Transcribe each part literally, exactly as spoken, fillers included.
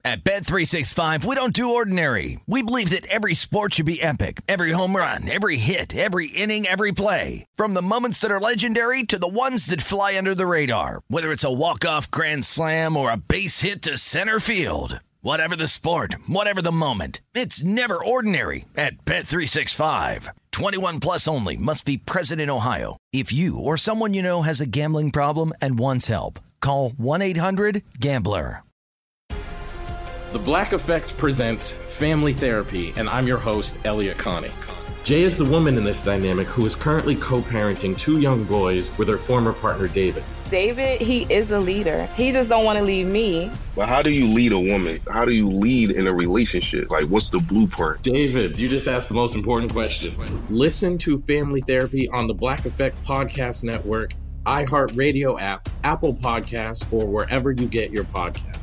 At Bet three sixty-five, we don't do ordinary. We believe that every sport should be epic. Every home run, every hit, every inning, every play. From the moments that are legendary to the ones that fly under the radar. Whether it's a walk-off grand slam or a base hit to center field. Whatever the sport, whatever the moment. It's never ordinary at Bet three sixty-five. twenty-one plus only. Must be present in Ohio. If you or someone you know has a gambling problem and wants help, call one eight hundred gambler. The Black Effect presents Family Therapy, and I'm your host, Elliot Connie. Jay is the woman in this dynamic who is currently co-parenting two young boys with her former partner, David. David, he is a leader. He just don't want to leave me. But how do you lead a woman? How do you lead in a relationship? Like, what's the blueprint? David, you just asked the most important question. Listen to Family Therapy on the Black Effect Podcast Network, iHeartRadio app, Apple Podcasts, or wherever you get your podcasts.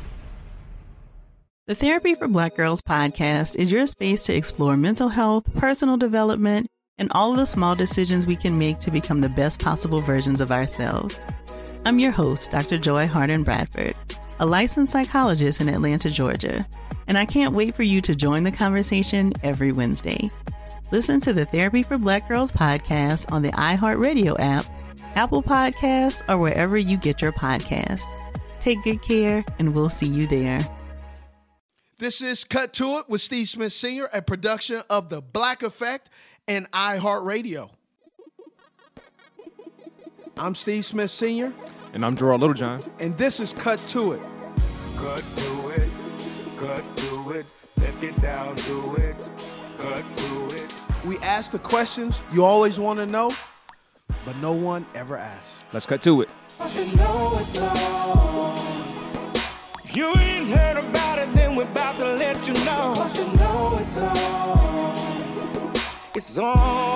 The Therapy for Black Girls podcast is your space to explore mental health, personal development, and all of the small decisions we can make to become the best possible versions of ourselves. I'm your host, Doctor Joy Harden Bradford, a licensed psychologist in Atlanta, Georgia, and I can't wait for you to join the conversation every Wednesday. Listen to the Therapy for Black Girls podcast on the iHeartRadio app, Apple Podcasts, or wherever you get your podcasts. Take good care, and we'll see you there. This is Cut to It with Steve Smith Senior, a production of The Black Effect and iHeartRadio. I'm Steve Smith Senior And I'm Gerald Littlejohn. And this is Cut to It. Cut to it, cut to it, let's get down to it, cut to it. We ask the questions you always want to know, but no one ever asks. Let's cut to it. You know it's on. If you ain't heard about it, then we're about to let you know. Cause you know it's on. It's on.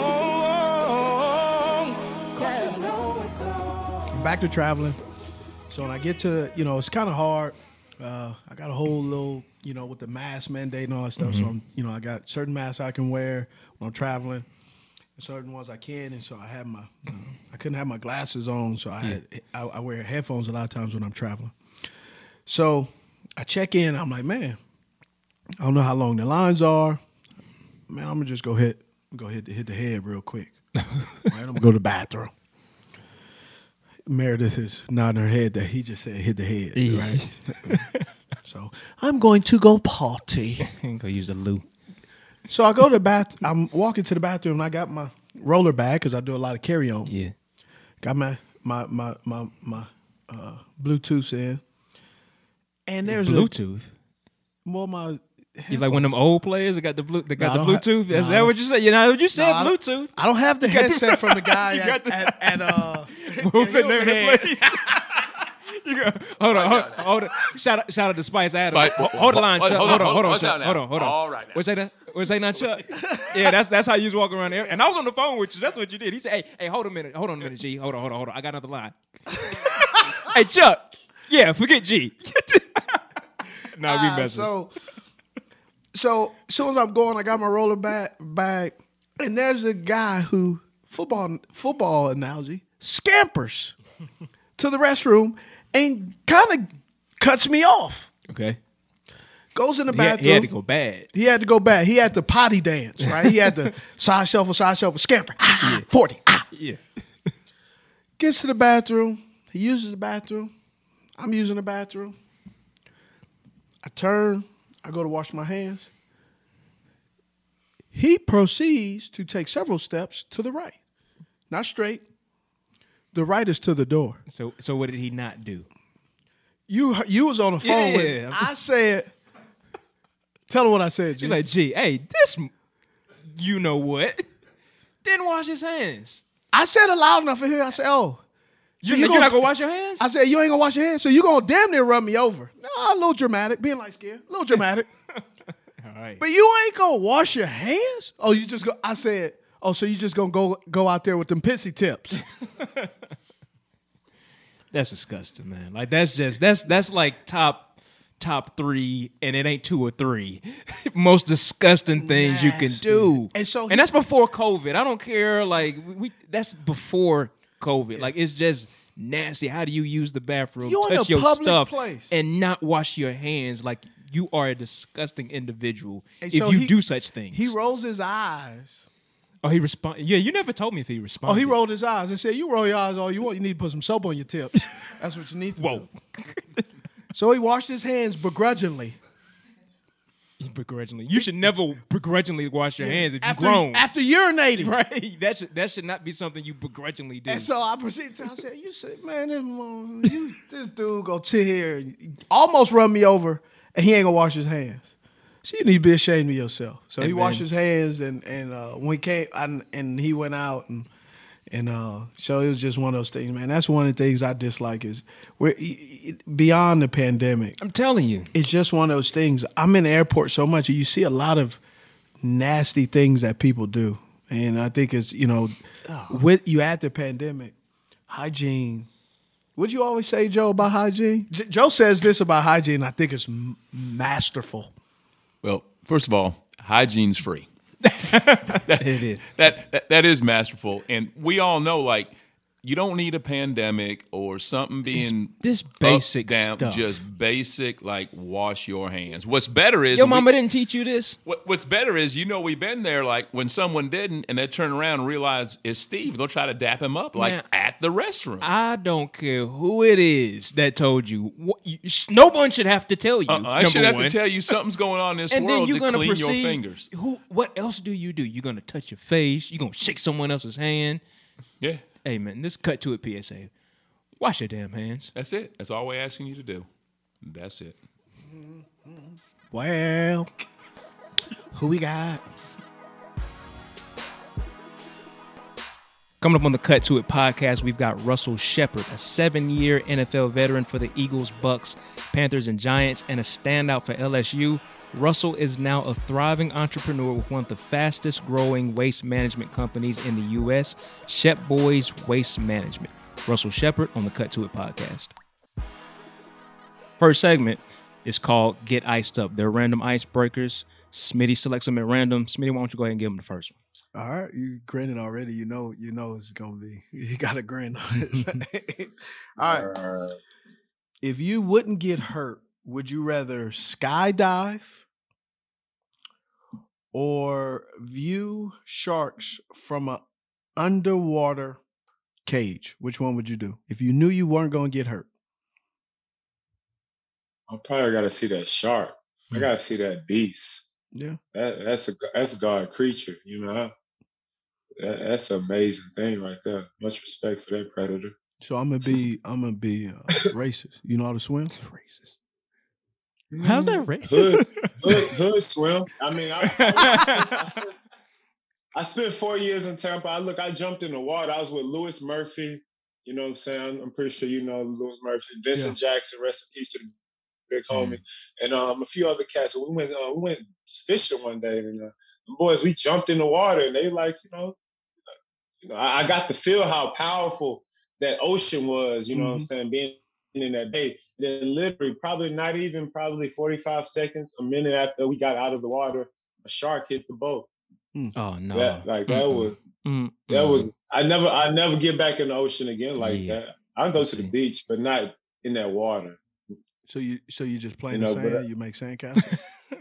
Cause you know it's on. Back to traveling. So when I get to, you know, it's kind of hard. Uh, I got a whole little, you know, with the mask mandate and all that stuff. Mm-hmm. So, I'm, you know, I got certain masks I can wear when I'm traveling, and certain ones I can. And so I had my, uh, I couldn't have my glasses on, so I had, I, I wear headphones a lot of times when I'm traveling. So I check in. I'm like, man, I don't know how long the lines are. Man, I'm gonna just go hit, go hit, hit the head real quick. Right, I'm gonna go to the bathroom. Meredith is nodding her head that he just said hit the head, right? So I'm going to go potty. Go use the loo. So I go to the bath. I'm walking to the bathroom. And I got my roller bag because I do a lot of carry on. Yeah. Got my my my my my uh, Bluetooth in. And there's Bluetooth. A, well, my you like one of them old players that got the blue, that got no, the Bluetooth? Ha- Is no, that what you said? You know what you said? No, Bluetooth. I don't have the headset from the guy at, the, at, at uh. What's the name of the place? You go, hold on, hold, hold on. Shout out, shout out to Spice Adams. Spice, hold, hold the line, Chuck. Hold on, hold on, Chuck. Hold on, hold on. All right. What's that? What's that? Not Chuck. Yeah, that's that's how you was walking around there. And I was on the phone with you. That's what you did. He said, "Hey, hey, hold a minute, hold on a minute, G. Hold on, hold on, hold on. I got another line." Hey, Chuck. Yeah, forget G. No, we uh, messing. So, so as soon as I'm going, I got my roller bag, bag, and there's a guy who football football analogy scampers to the restroom and kind of cuts me off. Okay. Goes in the he had, bathroom. he had to go bad. He had to go bad. He had to potty dance, right? He had to side shuffle, side shuffle, scamper. Ah, yeah. forty. Ah. Yeah. Gets to the bathroom. He uses the bathroom. I'm using the bathroom. I turn. I go to wash my hands. He proceeds to take several steps to the right. Not straight. The right is to the door. So so what did he not do? You you was on the phone yeah. with me. I said, tell him what I said, G. He's like, G, hey, this, you know what? Didn't wash his hands. I said it loud enough for him. I said, oh. So you, you gonna, not going to wash your hands? I said, you ain't going to wash your hands, so you going to damn near run me over. No, a little dramatic, being light skinned, a little dramatic. All right. But you ain't going to wash your hands? Oh, you just go, I said, oh, so you just going to go go out there with them pissy tips. That's disgusting, man. Like, that's just, that's that's like top top three, and it ain't two or three. Most disgusting things Nasty. You can do. And so, and he, that's before COVID. I don't care. Like, we that's before COVID. Like, it's just nasty. How do you use the bathroom, You in touch a your public stuff, place. and not wash your hands? Like you are a disgusting individual And if so you he- do such things. He rolls his eyes. oh, he responded. Yeah, you never told me if he responded. Oh, he rolled his eyes and said, "You roll your eyes all you want. You need to put some soap on your tips. That's what you need to Whoa. do." So he washed his hands begrudgingly. Begrudgingly. You should never begrudgingly wash your hands if you've after, grown. After urinating. Right. That should that should not be something you begrudgingly do. And so I proceeded to I said, "You said, man, this, mo- you, this dude go sit here and almost run me over, and he ain't gonna wash his hands. So you need to be ashamed of yourself." So Hey, he man. washed his hands, and and uh, when he came, and, and he went out, and and uh, so it was just one of those things, man. That's one of the things I dislike is we're beyond the pandemic. I'm telling you. It's just one of those things. I'm in the airport so much, and you see a lot of nasty things that people do. And I think it's, you know, with you add the pandemic, hygiene. What'd you always say, Joe, about hygiene? J- Joe says this about hygiene, I think it's m- masterful. Well, first of all, hygiene's free. It is. That, that that is masterful, and we all know like you don't need a pandemic or something being this up, basic down, stuff. just basic like wash your hands. What's better is Your we- mama didn't teach you this? What, what's better is you know we've been there like when someone didn't and they turn around and realize it's Steve. They'll try to dap him up like Man, at the restroom. I don't care who it is that told you. What, you sh- no one should have to tell you. Uh-uh, I should number have one. to tell you something's going on in this And then world you're to gonna clean proceed. your fingers. Who? What else do you do? You're gonna touch your face. You're gonna shake someone else's hand. Yeah, Hey man, this cut to it. P S A. Wash your damn hands. that's it. That's all we're asking you to do. That's it. Well, who we got? Coming up on the Cut to It podcast, we've got Russell Shepard, a seven-year N F L veteran for the Eagles, Bucks, Panthers, and Giants, and a standout for L S U. Russell is now a thriving entrepreneur with one of the fastest-growing waste management companies in the U S, Shep Boys Waste Management. Russell Shepard on the Cut to It podcast. First segment is called Get Iced Up. They're random icebreakers. Smitty selects them at random. Smitty, why don't you go ahead and give him the first one? All right, you grinning already. You know, you know it's gonna be. You got a grin on it. All right. If you wouldn't get hurt, would you rather skydive or view sharks from an underwater cage? Which one would you do if you knew you weren't gonna get hurt? I probably got to see that shark. I got to see that beast. Yeah. That that's a that's a God creature. You know, that, that's an amazing thing right there. Much respect for that predator. So I'm gonna be. I'm gonna be uh, racist. You know how to swim? Racist. How's that racist? Hood, hood, hood swim. I mean, I, I, I, spent, I spent four years in Tampa. I look, I jumped in the water. I was with Lewis Murphy. You know what I'm saying? I'm pretty sure you know Lewis Murphy. Vincent Jackson, rest in peace to the big homie, and um, a few other cats. So we went, uh, we went fishing one day, and uh, the boys, we jumped in the water, and they like, you know, you know, I, I got to feel how powerful that ocean was. You know Mhm. what I'm saying? Being in that bay, then literally, probably not even probably forty-five seconds, a minute after we got out of the water, a shark hit the boat. Oh no! That, like that Mm-mm. was Mm-mm. that was. I never, I never get back in the ocean again like Yeah. that. I go I to the see. beach, but not in that water. So you. So you just play in You the know, sand. but I- You make sandcastles.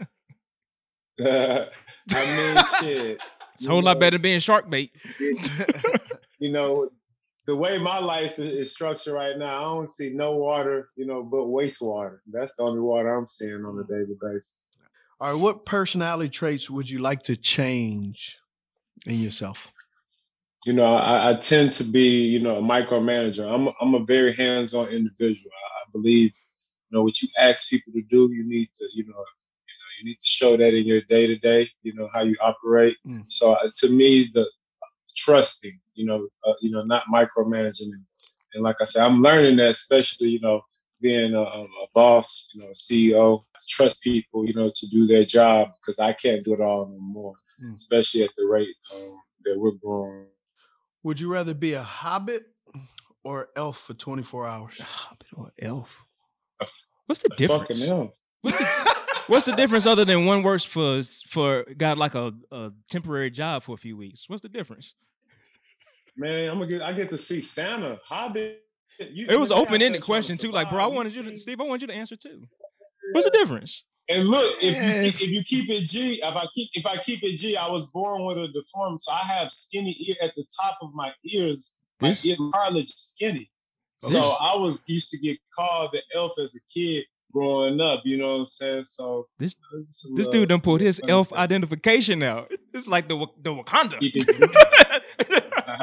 I mean, shit. It's a whole lot better than being shark bait. You know, the way my life is, is structured right now, I don't see no water, you know, but wastewater. That's the only water I'm seeing on a daily basis. All right. What personality traits would you like to change in yourself? You know, I, I tend to be, you know, a micromanager. I'm, I'm a very hands-on individual. I, I believe, you know, what you ask people to do, you need to, you know, you know, you need to show that in your day-to-day, you know, how you operate. Mm. So uh, to me, the trusting, you know, uh, you know, not micromanaging. And, and like I said, I'm learning that, especially, you know, being a, a boss, you know, a C E O, to trust people, you know, to do their job, because I can't do it all no more, Mm. especially at the rate um, that we're growing. Would you rather be a hobbit or an elf for twenty-four hours? A hobbit or elf? A- What's the A difference? fucking elf. What's the, what's the difference other than one works for for got like a, a temporary job for a few weeks? What's the difference? Man, I'm gonna get. I get to see Santa. Hobbit You, It was you an have open ended to question too. Like, bro, I survive. wanted you see- to, Steve. I wanted you to answer too. What's the difference? And look, if Yeah, you if- keep, if you keep it G, if I keep if I keep it G, I was born with a deformity, so I have skinny ear at the top of my ears. My This- ear cartilage is skinny, so This- I was used to get called the elf as a kid growing up. You know what I'm saying? So This it's a this little- dude done pulled his funny elf thing. identification out. It's like the Wa- the Wakanda. Keep it G.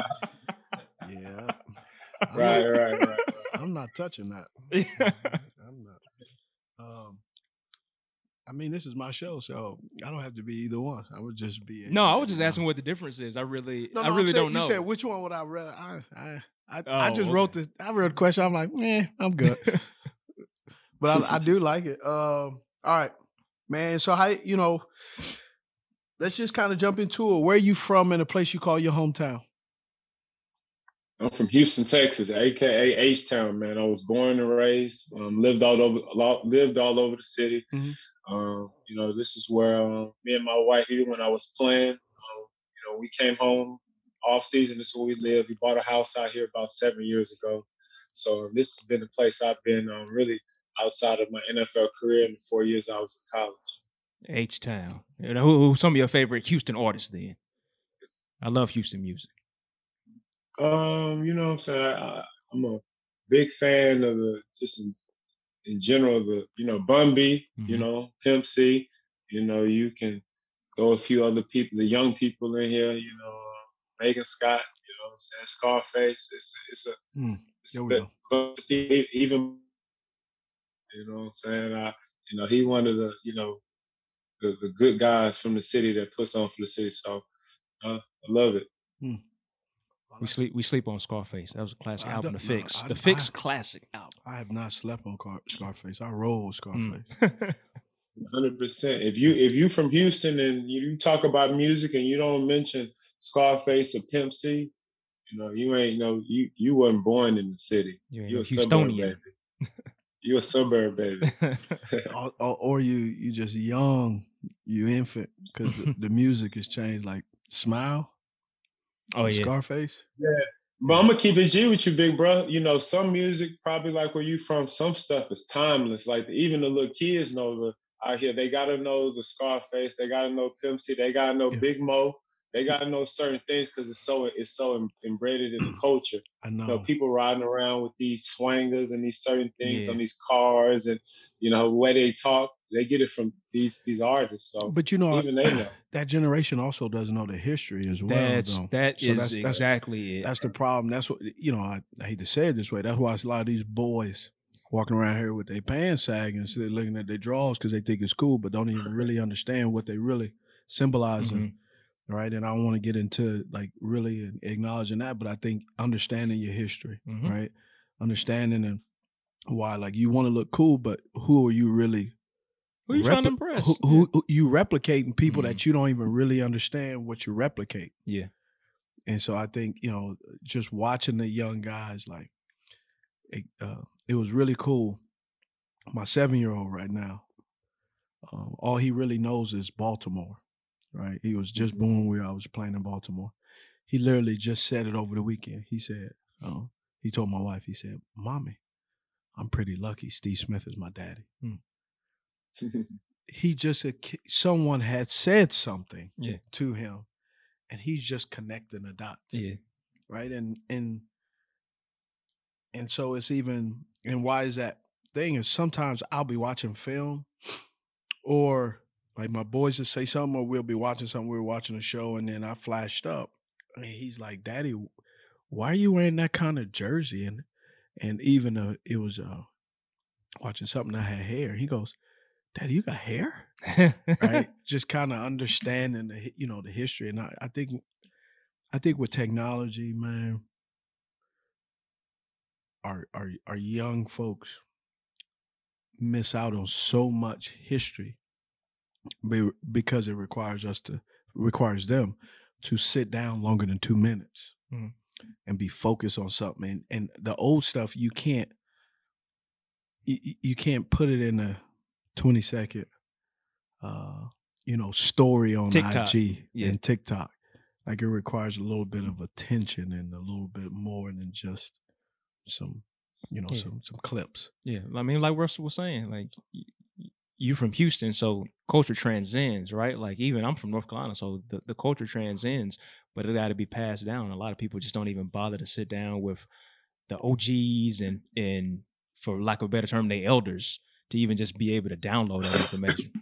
Yeah. I'm right, not, right, right, right. I'm not touching that. I'm not. Um, I mean, this is my show, so I don't have to be either one. I would just be. No, I was just asking what the difference is. I really, No, I no, I'm really saying- don't know. You said which one would I rather? I, I, I, I Oh, just okay. wrote the. I wrote the question. I'm like, eh, I'm good. But I, I do like it. Um, all right, man. So how you know? Let's just kind of jump into it. Where you from in a place you call your hometown? I'm from Houston, Texas, aka H Town, man. I was born and raised, um, lived all over, lo- lived all over the city. Mhm. Um, you know, this is where um, me and my wife, even when I was playing, um, you know, we came home off season. This is where we live. We bought a house out here about seven years ago. So um, this has been a place I've been um, really outside of my N F L career in the four years I was in college. H Town. You know, who, who's some of your favorite Houston artists? Then I love Houston music. Um, you know what I'm saying? I, I, I'm a big fan of the, just in, in general, the, you know, Bun B, you Mhm. know, Pimp C, you know, you can throw a few other people, the young people in here, you know, uh, Megan Scott, you know what I'm saying? Scarface, it's, it's a, Hmm, it's there a we bit, go. even, you know what I'm saying? I, you know, he one of the, you know, the, the good guys from the city that puts on for the city. So uh, I love it. Hmm. We sleep. We sleep on Scarface. That was a classic I album. The don't- no, Fix. I- the Fix I- classic album. I have not slept on Car- Scarface. I roll Scarface. Mm. Hundred percent. If you if you from Houston and you, you talk about music and you don't mention Scarface or Pimp C, you know you ain't no you you wasn't born in the city. You ain't You no a suburb Houstonian. baby. You a suburb baby. or, or, or you you just young, you infant, because the, the music has changed. Like Smile, Oh yeah. Scarface. Yeah. But I'm gonna keep it G with you, big bro. You know, some music, probably like where you from, some stuff is timeless. Like even the little kids know the out here, they gotta know the Scarface, they gotta know Pimp C, they gotta know Yeah. Big Mo, they gotta know certain things because it's so it's so em- embedded in the culture. I know. You know, people riding around with these swangers and these certain things Yeah. on these cars, and you know the way they talk, they get it from these these artists. So But you know, even they know. that generation also doesn't know the history as well. That's though. that So is that's- that's- exactly it. That's the problem. That's what you know. I, I hate to say it this way. That's why a lot of these boys walking around here with their pants sagging, so they're looking at their drawers because they think it's cool, but don't even really understand what they really symbolizing. Mhm. Right, and I don't want to get into like really acknowledging that, but I think understanding your history, Mhm. right, understanding and why, like, you want to look cool, but who are you really? Who you trying to repli- impress? Who, who, who you replicating people Mhm. that you don't even really understand what you replicate. Yeah. And so I think, you know, just watching the young guys, like, it, uh, it was really cool. My seven-year-old right now, um, all he really knows is Baltimore, right? He was just born where I was playing in Baltimore. He literally just said it over the weekend. He said, um, he told my wife, he said, Mommy, I'm pretty lucky Steve Smith is my daddy. He just, a ki- someone had said something Yeah. to him, and he's just connecting the dots. Yeah. Right. And and and so it's even, and why is that thing is sometimes I'll be watching film, or like my boys just say something, or we'll be watching something, we were watching a show, and then I flashed up and he's like, Daddy, why are you wearing that kind of jersey? And and even uh, it was uh watching something that had hair. He goes, Daddy, you got hair? Right? Just kind of understanding the hi- you know the history, and I, I think I think with technology, man, our our our young folks miss out on so much history be- because it requires us to requires them to sit down longer than two minutes Mhm. and be focused on something. And, and the old stuff you can't you, you- you can't put it in a twenty second uh you know story on TikTok. I G Yeah. and TikTok. Like, it requires a little bit of attention and a little bit more than just some you know, Yeah. some some clips. Yeah, I mean, like Russell was saying, like y- y- you from Houston, so culture transcends, right? Like even I'm from North Carolina, so the, the culture transcends, but it got to be passed down. A lot of people just don't even bother to sit down with the O Gs and and for lack of a better term, they elders to even just be able to download that information.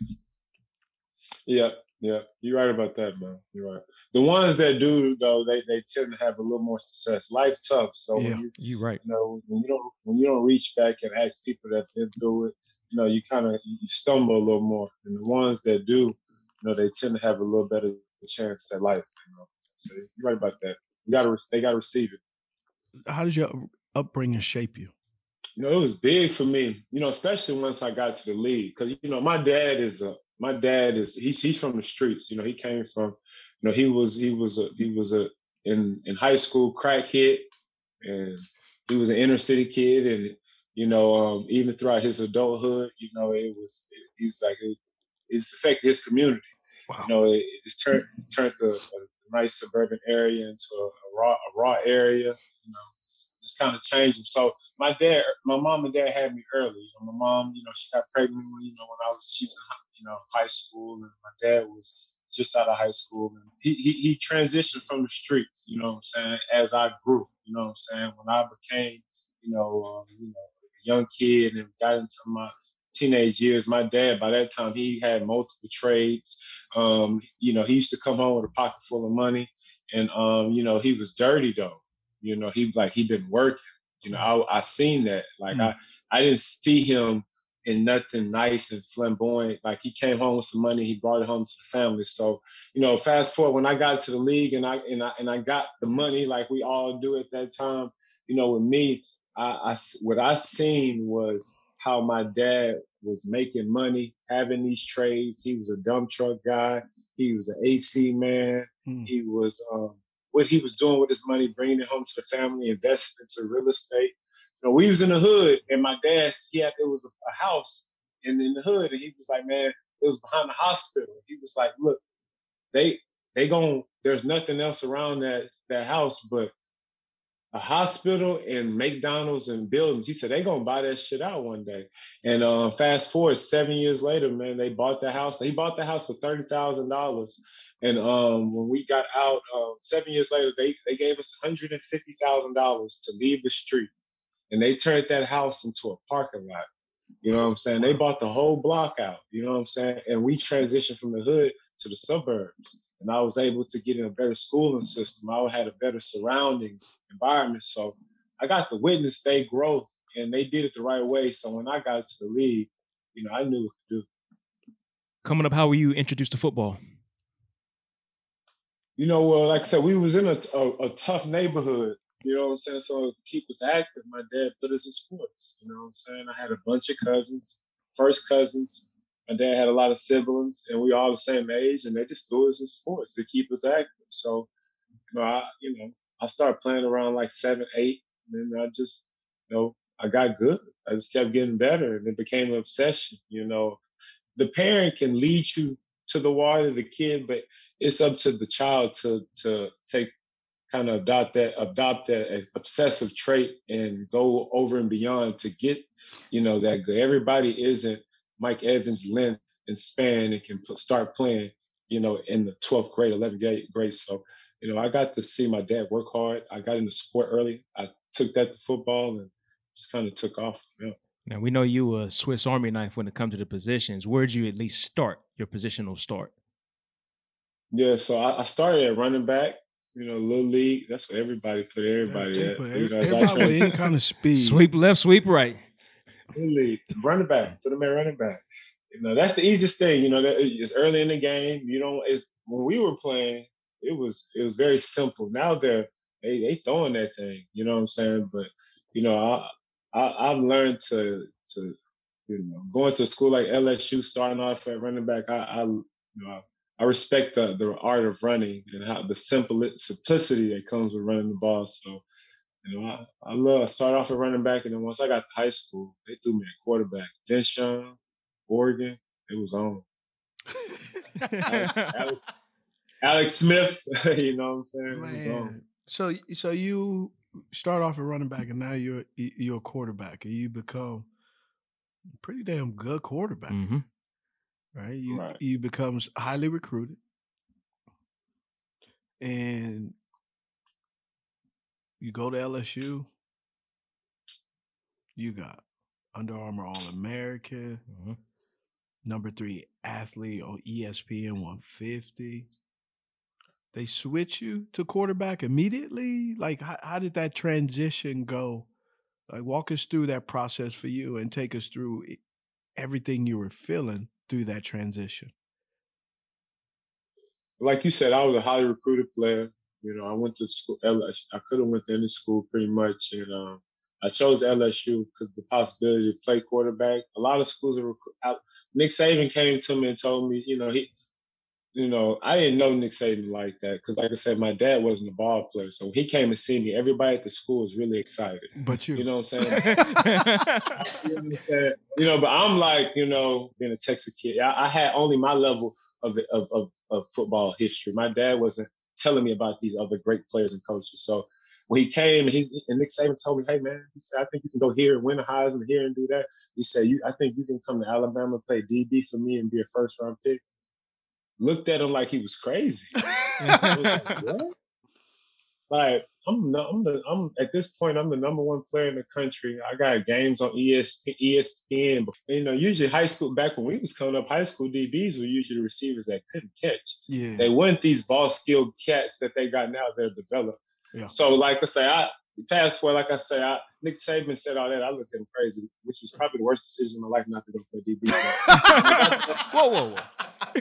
Yeah, yeah, you're right about that, man. You're right. The ones that do though, they, they tend to have a little more success. Life's tough, so Yeah. when you You right. you know when you don't when you don't reach back and ask people that've been through it, you know, you kind of you stumble a little more. And the ones that do, you know, they tend to have a little better chance at life. You know, so you're right about that. You gotta they gotta receive it. How did your upbringing shape you? You know, it was big for me, you know, especially once I got to the league. Cause, you know, my dad is a, my dad is, he's, he's from the streets. You know, he came from, you know, he was, he was a, he was a, in, in high school crack hit, and he was an inner city kid. And, you know, um, even throughout his adulthood, you know, it was, it, he was like, it, it's affected his community. Wow. You know, it, it's turned, turned a, a nice suburban area into a, a raw, a raw area, you know. Just kind of changed him. So my dad, my mom and dad had me early. You know, my mom, you know, she got pregnant when, you know, when I was, she was in, you know, high school, and my dad was just out of high school. And he, he, he transitioned from the streets, you know what I'm saying, as I grew, you know what I'm saying. When I became, you know, um, you know, a young kid and got into my teenage years, my dad, by that time, he had multiple trades. Um, you know, he used to come home with a pocket full of money, and, um, you know, he was dirty though. You know, he like he been working. You know, I I seen that. Like mm. I I didn't see him in nothing nice and flamboyant. Like he came home with some money, he brought it home to the family. So, you know, fast forward when I got to the league and I and I and I got the money like we all do at that time. You know, with me, I, I what I seen was how my dad was making money, having these trades. He was a dump truck guy. He was an A C man. Mm. He was. Um, what he was doing with his money, bringing it home to the family, investing into real estate. You know, we was in the hood, and my dad, he had, it was a, a house in, in the hood, and he was like, man, it was behind the hospital. He was like, look, they, they gon', there's nothing else around that, that house but a hospital and McDonald's and buildings. He said, they gonna buy that shit out one day. And uh, fast forward seven years later, man, they bought the house. He bought the house for thirty thousand dollars. And um, when we got out, uh, seven years later, they, they gave us one hundred fifty thousand dollars to leave the street. And they turned that house into a parking lot. You know what I'm saying? They bought the whole block out. You know what I'm saying? And we transitioned from the hood to the suburbs. And I was able to get in a better schooling system. I had a better surrounding environment. So I got to witness their growth, and they did it the right way. So when I got to the league, you know, I knew what to do. Coming up, how were you introduced to football? You know, well, like I said, we was in a, a, a tough neighborhood, you know what I'm saying? So to keep us active, my dad put us in sports, you know what I'm saying? I had a bunch of cousins, first cousins. My dad had a lot of siblings, and we all the same age, and they just threw us in sports to keep us active. So, you know, I, you know, I started playing around like seven, eight, and then I just, you know, I got good. I just kept getting better, and it became an obsession, you know. The parent can lead you to the water, the kid, but it's up to the child to to take kind of adopt that adopt that obsessive trait and go over and beyond to get, you know, that good. Everybody isn't Mike Evans' length and span and can start playing, you know, in the twelfth grade, eleventh grade. So, you know, I got to see my dad work hard. I got into sport early. I took that to football and just kind of took off. Yeah. Now, we know you were a Swiss Army knife when it comes to the positions. Where'd you at least start your positional start? Yeah, so I, I started at running back, you know, little league. That's what everybody put everybody yeah, at. Every, you know, everybody with any kind of speed. Sweep left, sweep right. Little league, running back, put them at running back. You know, that's the easiest thing. You know, that it's early in the game. You know, it's when we were playing, it was it was very simple. Now they're they they throwing that thing. You know what I'm saying? But you know, I. I, I've learned to, to, you know, going to a school like L S U, starting off at running back. I, I you know, I respect the, the art of running and how the simple simplicity that comes with running the ball. So, you know, I, I love. I started off at running back, and then once I got to high school, they threw me at quarterback. Densham, Oregon, it was on. Alex, Alex, Alex Smith, you know what I'm saying? Man. So, so you start off at running back, and now you're you're a quarterback, and you become a pretty damn good quarterback, Mm-hmm. right? You Right. you become highly recruited, and you go to L S U. You got Under Armour All-American, Mm-hmm. number three athlete on E S P N one fifty. They switch you to quarterback immediately? Like, how, how did that transition go? Like, walk us through that process for you and take us through e- everything you were feeling through that transition. Like you said, I was a highly recruited player. You know, I went to school. L S U. I could have went to any school pretty much, and um, I chose L S U because the possibility to play quarterback. A lot of schools are. Recru- I, Nick Saban came to me and told me, you know, he, you know, I didn't know Nick Saban like that because, like I said, my dad wasn't a ball player, so when he came to see me, everybody at the school was really excited. But you, You know what I'm saying? You know what I'm saying? You know, but I'm like, you know, being a Texas kid, I, I had only my level of, of of of football history. My dad wasn't telling me about these other great players and coaches. So when he came and he's and Nick Saban told me, hey man, he said, I think you can go here and win a Heisman here and do that. He said, you I think you can come to Alabama, play D B for me and be a first round pick. Looked at him like he was crazy. I was like, what? Like, I'm no, I'm the I'm at this point I'm the number one player in the country. I got games on E S P N. You know, usually high school back when we was coming up, high school D Bs were usually receivers that couldn't catch. yeah. They weren't these ball skilled cats that they got now. They're developed. Yeah. So, like I say, I fast forward. Like I say, I, Nick Saban said all that. I looked at him crazy, which was probably the worst decision of my life not to go play D B. Whoa, whoa, whoa.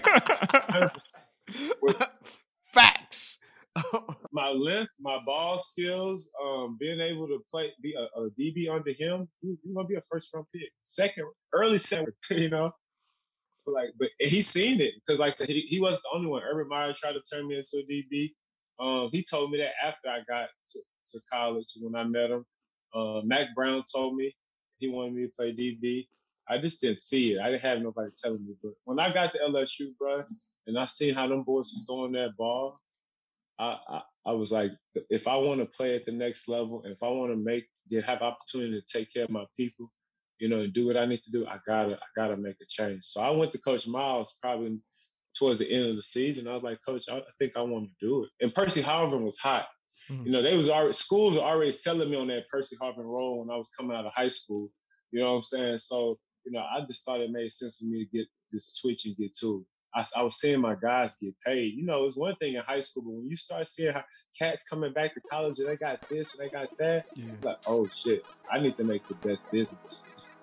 Facts. My length, my ball skills, um, being able to play, be a, a D B under him, you, you're gonna be a first round pick, second, early second, you know. Like, but he's seen it because, like, he, he wasn't the only one. Urban Meyer tried to turn me into a D B. Um, he told me that after I got to, to college when I met him. Uh, Mac Brown told me he wanted me to play D B. I just didn't see it. I didn't have nobody telling me. But when I got to L S U, bro, and I seen how them boys was throwing that ball, I, I, I was like, if I want to play at the next level, if I want to make, get have opportunity to take care of my people, you know, and do what I need to do, I gotta, I gotta make a change. So I went to Coach Miles probably towards the end of the season. I was like, Coach, I, I think I want to do it. And Percy Harvin was hot. Mm-hmm. You know, they was already schools were already selling me on that Percy Harvin role when I was coming out of high school. You know what I'm saying? So, you know, I just thought it made sense for me to get this switch and get to it. I, I was seeing my guys get paid. You know, it was one thing in high school, but when you start seeing how cats coming back to college and they got this and they got that, yeah. Like, oh shit, I need to make the best business.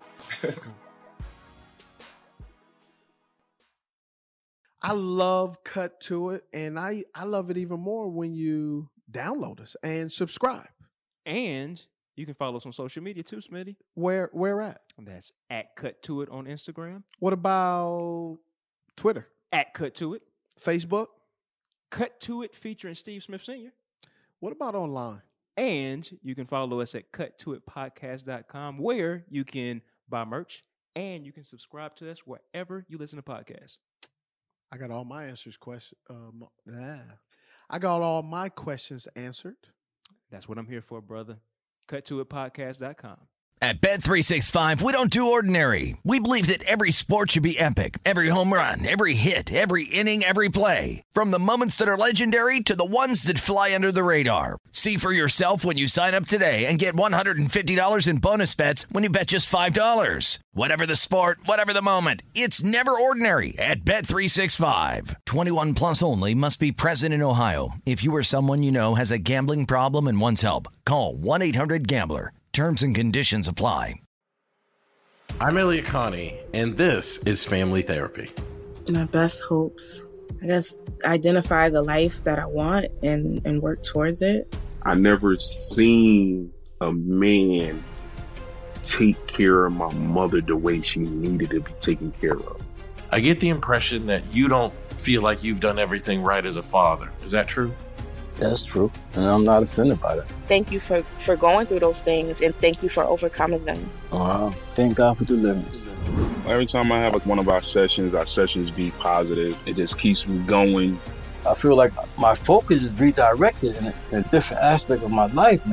I love Cut to It, and I, I love it even more when you download us and subscribe. And you can follow us on social media too, Smitty. Where where at? That's at Cut to It on Instagram. What about Twitter? At Cut to It. Facebook? Cut to It featuring Steve Smith Senior What about online? And you can follow us at cut to it podcast dot com, where you can buy merch and you can subscribe to us wherever you listen to podcasts. I got all my answers question. Um, yeah. I got all my questions answered. That's what I'm here for, brother. cut to it podcast dot com. At Bet three sixty-five, we don't do ordinary. We believe that every sport should be epic. Every home run, every hit, every inning, every play. From the moments that are legendary to the ones that fly under the radar. See for yourself when you sign up today and get one hundred fifty dollars in bonus bets when you bet just five dollars. Whatever the sport, whatever the moment, it's never ordinary at Bet three sixty-five. twenty-one plus only. Must be present in Ohio. If you or someone you know has a gambling problem and wants help, call one eight hundred gambler. Terms and conditions apply. I'm Elliot Connie, and this is Family Therapy. My best hopes, I guess, identify the life that I want and, and work towards it. I never seen a man take care of my mother the way she needed to be taken care of. I get the impression that you don't feel like you've done everything right as a father. Is that true? That's true, and I'm not offended by that. Thank you for, for going through those things, and thank you for overcoming them. Wow. Thank God for deliverance. Every time I have like one of our sessions, our sessions be positive. It just keeps me going. I feel like my focus is redirected in a, in a different aspect of my life now.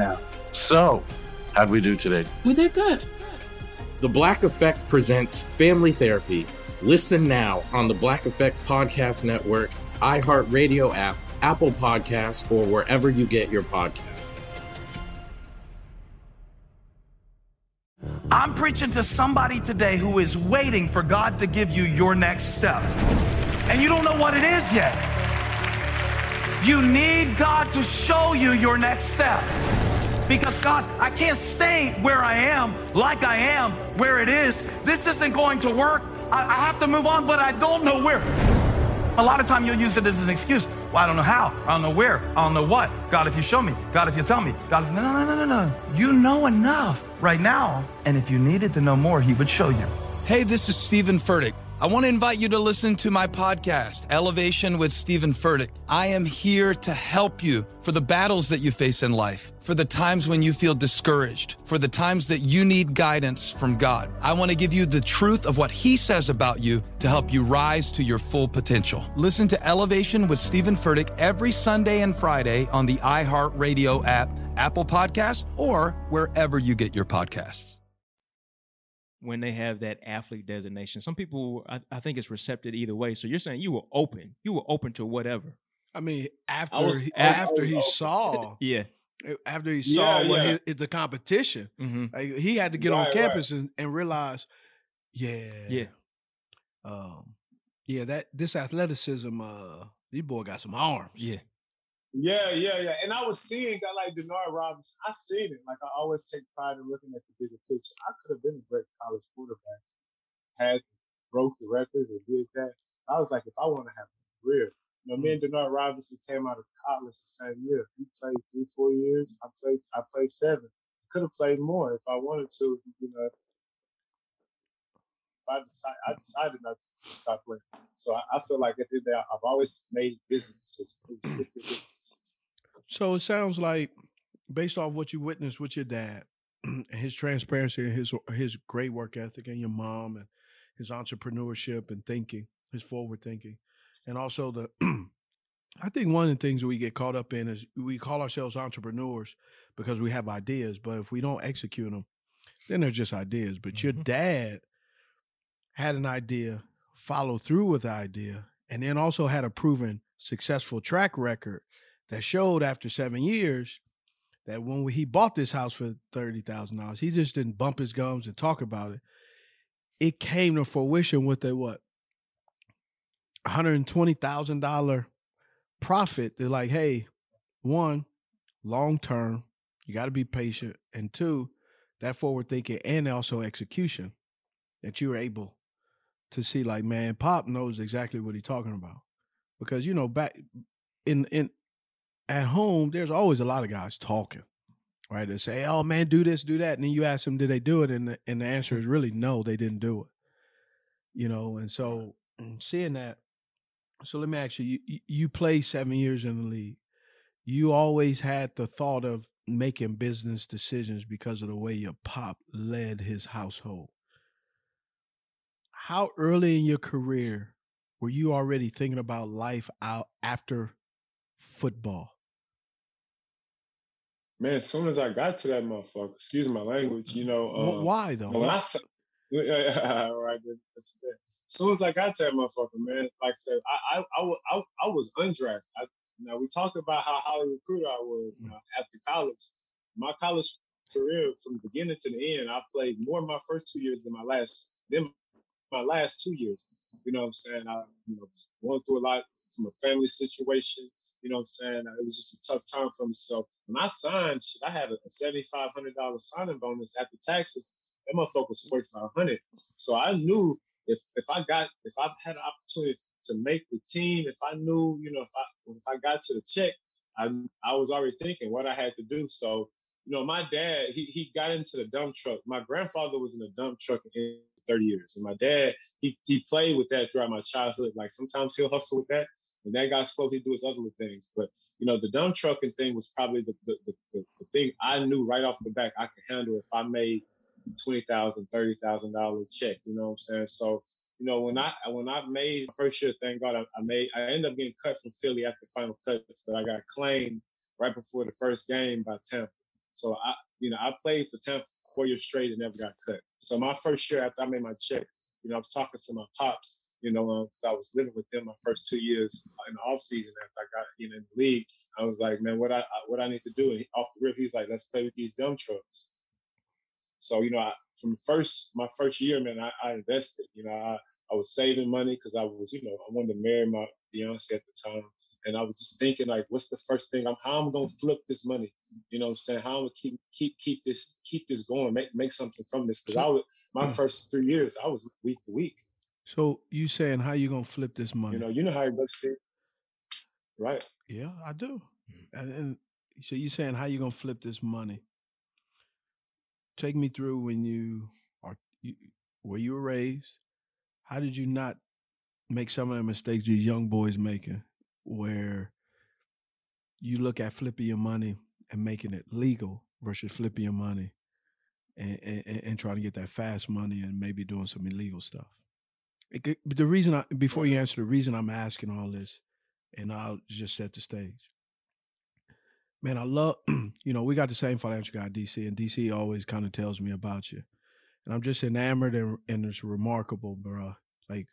So, how'd we do today? We did good. The Black Effect presents Family Therapy. Listen now on the Black Effect Podcast Network, iHeartRadio app, Apple Podcasts, or wherever you get your podcasts. I'm preaching to somebody today who is waiting for God to give you your next step. And you don't know what it is yet. You need God to show you your next step. Because God, I can't stay where I am, like I am, where it is. This isn't going to work. I, I have to move on, but I don't know where. A lot of time you'll use it as an excuse. Well, I don't know how. I don't know where. I don't know what. God, if you show me. God, if you tell me. God, if... No, no, no, no, no. You know enough right now. And if you needed to know more, he would show you. Hey, this is Stephen Furtick. I want to invite you to listen to my podcast, Elevation with Stephen Furtick. I am here to help you for the battles that you face in life, for the times when you feel discouraged, for the times that you need guidance from God. I want to give you the truth of what he says about you to help you rise to your full potential. Listen to Elevation with Stephen Furtick every Sunday and Friday on the iHeartRadio app, Apple Podcasts, or wherever you get your podcasts. When they have that athlete designation, some people, I, I think it's receptive either way. So you're saying you were open, you were open to whatever. I mean, after I was- he, I after was he open. saw, Yeah. after he Yeah, saw what yeah. his, the competition, Mhm. like, he had to get on Right, campus and, and realize, yeah, Yeah. um, yeah, that this athleticism, uh, these boy got some arms. Yeah. Yeah, yeah, yeah. And I was seeing guy like Denard Robinson. I seen it. Like I always take pride in looking at the bigger picture. I could have been a great college quarterback, had broke the records or did that. I was like, if I want to have a career, you know, me and Denard Robinson came out of college the same year. He played three, four years. I played, I played seven. Could have played more if I wanted to. You know, I decided, I decided not to, to stop playing. So I, I feel like at the end of the day, I've always made business decisions. So it sounds like, based off what you witnessed with your dad, and his transparency and his his great work ethic, and your mom and his entrepreneurship and thinking, his forward thinking, and also the, I think one of the things that we get caught up in is we call ourselves entrepreneurs because we have ideas, but if we don't execute them, then they're just ideas. But your dad had an idea, followed through with the idea, and then also had a proven successful track record that showed after seven years that when he bought this house for thirty thousand dollars, he just didn't bump his gums and talk about it. It came to fruition with a what? one hundred twenty thousand dollars profit. They're like, hey, one, long term, you got to be patient. And two, that forward thinking and also execution that you were able to see, like, man, Pop knows exactly what he's talking about. Because, you know, back in in at home, there's always a lot of guys talking, right? They say, oh, man, do this, do that. And then you ask them, did they do it? And the, and the answer is really no, they didn't do it. You know, and so seeing that, so let me ask you, you, you play seven years in the league. You always had the thought of making business decisions because of the way your pop led his household. How early in your career were you already thinking about life out after football? Man, as soon as I got to that motherfucker, excuse my language, you know. Wh- Um, why, though? When I, s- right, that's it. As soon as I got to that motherfucker, man, like I said, I I, I, wa- I, I was undrafted. I, you know, we talked about how highly recruited I was you know, after college. My college career, from the beginning to the end, I played more in my first two years than my last than my last two years. You know what I'm saying? I you know going through a lot from a family situation. You know what I'm saying? It was just a tough time for me. So when I signed, shit, I had a seventy-five hundred dollars signing bonus after taxes. That motherfucker was forty-five hundred dollars. So I knew if if I got if I had an opportunity to make the team, if I knew, you know, if I if I got to the check, I I was already thinking what I had to do. So, you know, my dad, he he got into the dump truck. My grandfather was in a dump truck in thirty years. And my dad, he he played with that throughout my childhood. Like sometimes he'll hustle with that. When that got slow, he'd do his other little things. But, you know, the dump trucking thing was probably the the, the, the, the thing I knew right off the bat I could handle if I made twenty thousand dollars, thirty thousand dollars check. You know what I'm saying? So, you know, when I when I made my first year, thank God, I, I made, I ended up getting cut from Philly after final cuts, but I got claimed right before the first game by Tampa. So I, you know, I played for Tampa for four years straight and never got cut. So my first year after I made my check, you know, I was talking to my pops, you know, because I was living with them my first two years in the off season after I got you know, in the league. I was like, man, what I what I need to do? And off the rip, he's like, let's play with these dump trucks. So, you know, I, from first my first year, man, I, I invested. You know, I, I was saving money because I was, you know, I wanted to marry my fiance at the time. And I was just thinking, like, what's the first thing? I'm how I'm gonna flip this money? You know what I'm saying? How I'm gonna keep keep keep this keep this going, make make something from this. Because I was my first three years, I was week to week. So you saying how you gonna flip this money? You know, you know how it goes, right? Yeah, I do. And, and so you saying how you gonna flip this money? Take me through when you are you, where you were raised. How did you not make some of the mistakes these young boys making, where you look at flipping your money and making it legal versus flipping your money and, and, and trying to get that fast money and maybe doing some illegal stuff? It could, but the reason I, before you answer, the reason I'm asking all this, and I'll just set the stage. Man, I love, you know, we got the same financial guy, D C, and D C always kind of tells me about you. And I'm just enamored and, and it's remarkable, bro. Like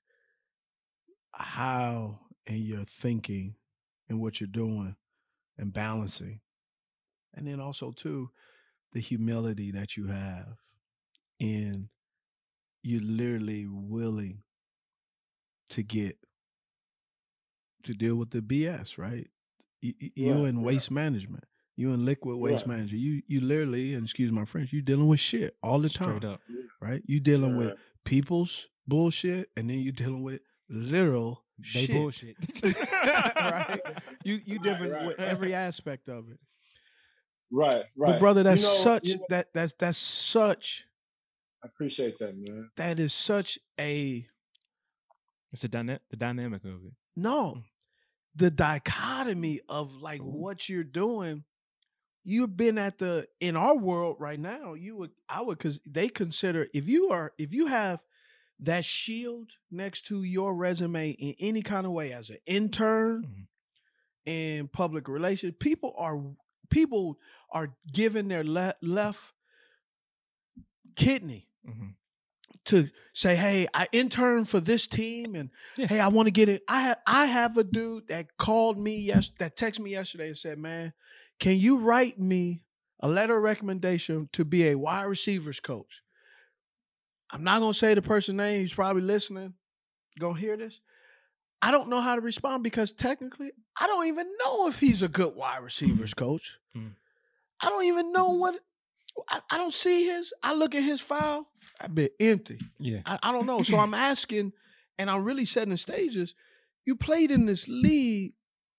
how and your thinking and what you're doing and balancing. And then also, too, the humility that you have in you're literally willing to get to deal with the B S, right? You, you Right, in waste management, you in liquid waste Right. management. You you literally, and excuse my French, you dealing with shit all the time, Straight up. right? You dealing with Right. people's bullshit, and then you dealing with literal They shit. bullshit. Right? You you different right. with every aspect of it. Right, right. But brother, that's you know, such you know, that that's that's such I appreciate that, man. that is such a It's the dyna- the dynamic of it. no. The dichotomy of like what you're doing. You've been at the in our world right now. You would I would because they consider if you are if you have that shield next to your resume in any kind of way as an intern Mhm. in public relations, people are people are giving their le- left kidney Mhm. to say, "Hey, I interned for this team, and Yeah. hey, I want to get it." I have I have a dude that called me yes that texted me yesterday and said, "Man, can you write me a letter of recommendation to be a wide receivers coach?" I'm not gonna say the person's name. He's probably listening. Gonna hear this. I don't know how to respond because technically, I don't even know if he's a good wide receivers coach. Mhm. I don't even know what. I, I don't see his. I look at his file. I've been empty. Yeah. I, I don't know. So I'm asking, and I'm really setting the stages. You played in this league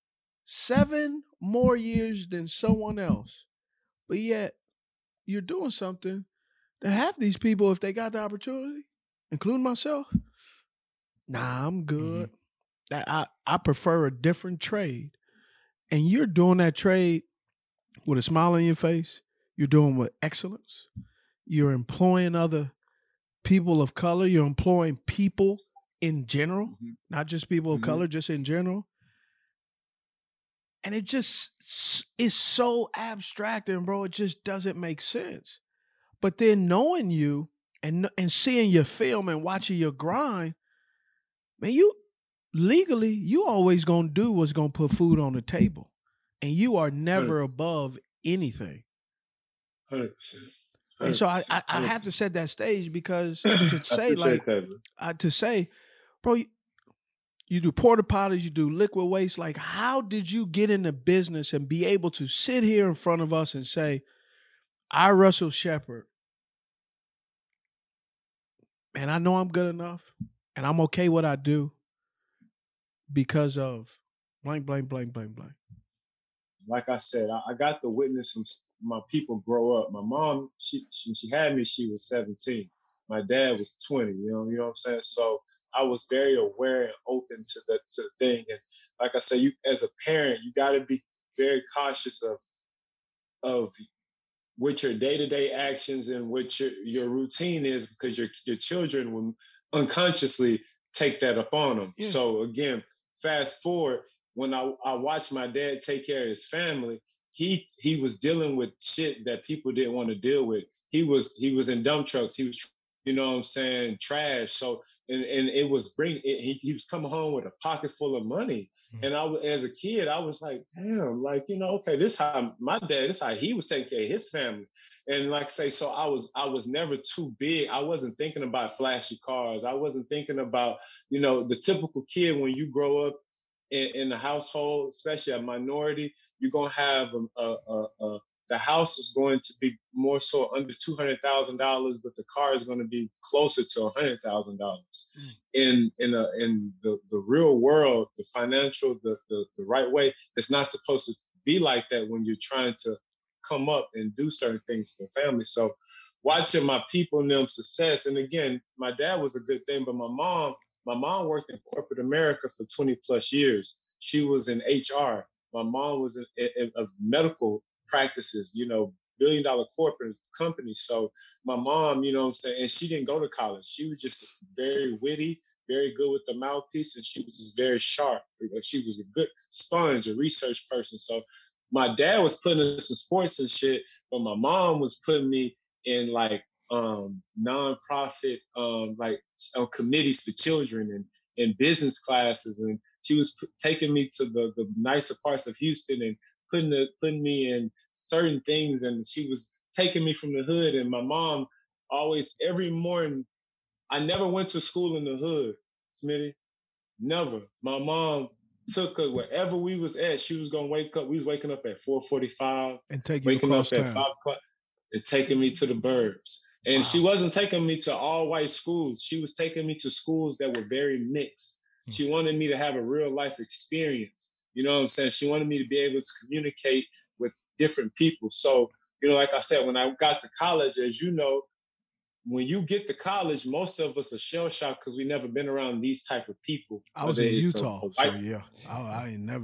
seven more years than someone else, but yet you're doing something that half these people, if they got the opportunity, including myself, nah, I'm good. I, I I prefer a different trade, and you're doing that trade with a smile on your face. You're doing with excellence. You're employing other people of color. You're employing people in general, not just people of Mhm. color, just in general. And it just s- is so abstract, and bro, it just doesn't make sense. But then knowing you and kn- and seeing your film and watching your grind, man, you legally you always gonna do what's gonna put food on the table, and you are never Hundred- above anything. Hundred percent. And so I, I, I have to set that stage because to I say appreciate like that, man. uh, to say, bro, you, you do porta potties, you do liquid waste. Like, how did you get into business and be able to sit here in front of us and say, I, Russell Shepard, man, I know I'm good enough and I'm okay what I do because of blank, blank, blank, blank, blank. Like I said, I, I got to witness some s- my people grow up. My mom, she, she she had me, she was seventeen. My dad was twenty, you know, you know what I'm saying? So I was very aware and open to the to the thing. And like I said, you as a parent, you gotta be very cautious of of what your day-to-day actions and what your, your routine is because your your children will unconsciously take that upon them. Yeah. So again, fast forward, when I, I watched my dad take care of his family, he he was dealing with shit that people didn't want to deal with. He was he was in dump trucks. He was, you know what I'm saying, trash. So and and it was bring it, he he was coming home with a pocket full of money. Mm-hmm. And I was, as a kid, I was like, damn, like, you know, okay, this how my dad, this how he was taking care of his family. And like I say, so I was I was never too big. I wasn't thinking about flashy cars. I wasn't thinking about, you know, the typical kid when you grow up in, in the household, especially a minority, you're gonna have a, a, a, a the house is going to be more so under two hundred thousand dollars, but the car is going to be closer to one hundred thousand dollars. Mm. In in a, in the, the real world, the financial, the, the the right way, it's not supposed to be like that when you're trying to come up and do certain things for family. So watching my people and them success, and again, my dad was a good thing, but my mom, my mom worked in corporate America for twenty plus years. She was in H R. My mom was in, in, in of medical practices, you know, billion dollar corporate companies. So my mom, you know what I'm saying, and she didn't go to college. She was just very witty, very good with the mouthpiece, and she was just very sharp. She was a good sponge, a research person. So my dad was putting us in sports and shit, but my mom was putting me in like um nonprofit, um like on committees for children and in business classes. And she was p- taking me to the, the nicer parts of Houston and putting the, putting me in certain things, and she was taking me from the hood. And my mom always, every morning, I never went to school in the hood, Smitty, never. My mom took her wherever we was at. She was gonna wake up. We was waking up at four forty-five and take you waking up across at town. five o'clock and taking me to the burbs. And wow. She wasn't taking me to all white schools. She was taking me to schools that were very mixed. Mm-hmm. She wanted me to have a real life experience. You know what I'm saying? She wanted me to be able to communicate with different people. So, you know, like I said, when I got to college, as you know, when you get to college, most of us are shell shocked because we never been around these type of people. I was in Utah, a, a so yeah, I, I ain't never.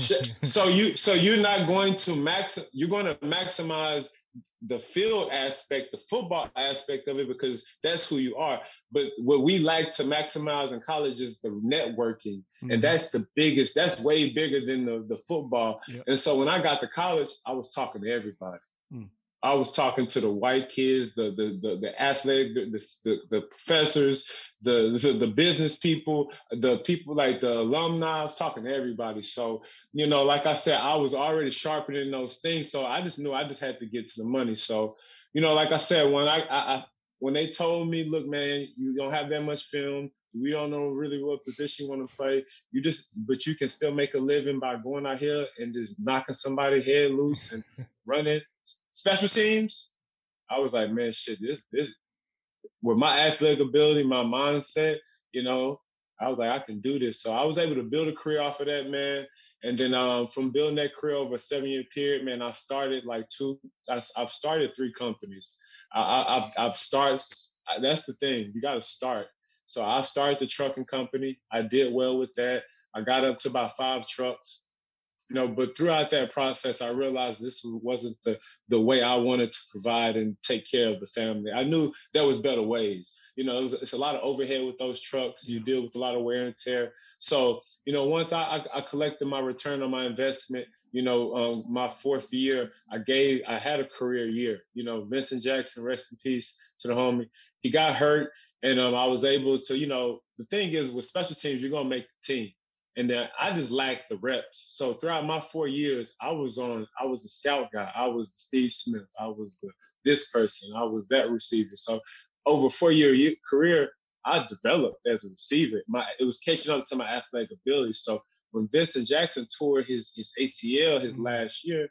so you, so you're not going to max. You're going to maximize the field aspect, the football aspect of it, because that's who you are. But what we like to maximize in college is the networking. Mm-hmm. And that's the biggest, that's way bigger than the, the football. Yep. And so when I got to college, I was talking to everybody. Mm. I was talking to the white kids, the the the, the athletic, the, the the professors, the, the the business people, the people like the alumni. I was talking to everybody. So, you know, like I said, I was already sharpening those things. So I just knew I just had to get to the money. So, you know, like I said, when I, I, I when they told me, look, man, you don't have that much film. We don't know really what position you want to play. You just, but you can still make a living by going out here and just knocking somebody's head loose and running. Special teams, I was like, man, shit, this, this, with my athletic ability, my mindset, you know, I was like, I can do this. So I was able to build a career off of that, man. And then um, from building that career over a seven-year period, man, I started like two, I, I've started three companies. I, I, I've, I've started, that's the thing, you got to start. So I started the trucking company. I did well with that. I got up to about five trucks. You know, but throughout that process, I realized this wasn't the, the way I wanted to provide and take care of the family. I knew there was better ways. You know, it was, it's a lot of overhead with those trucks. You deal with a lot of wear and tear. So, you know, once I, I, I collected my return on my investment, you know, um, my fourth year, I gave, I had a career year. You know, Vincent Jackson, rest in peace to the homie. He got hurt, and um, I was able to, you know, the thing is with special teams, you're going to make the team. And then I just lacked the reps. So throughout my four years, I was on, I was a scout guy. I was the Steve Smith. I was the this person. I was that receiver. So over a four-year career, I developed as a receiver. My It was catching up to my athletic ability. So when Vincent Jackson tore his, his A C L his last year,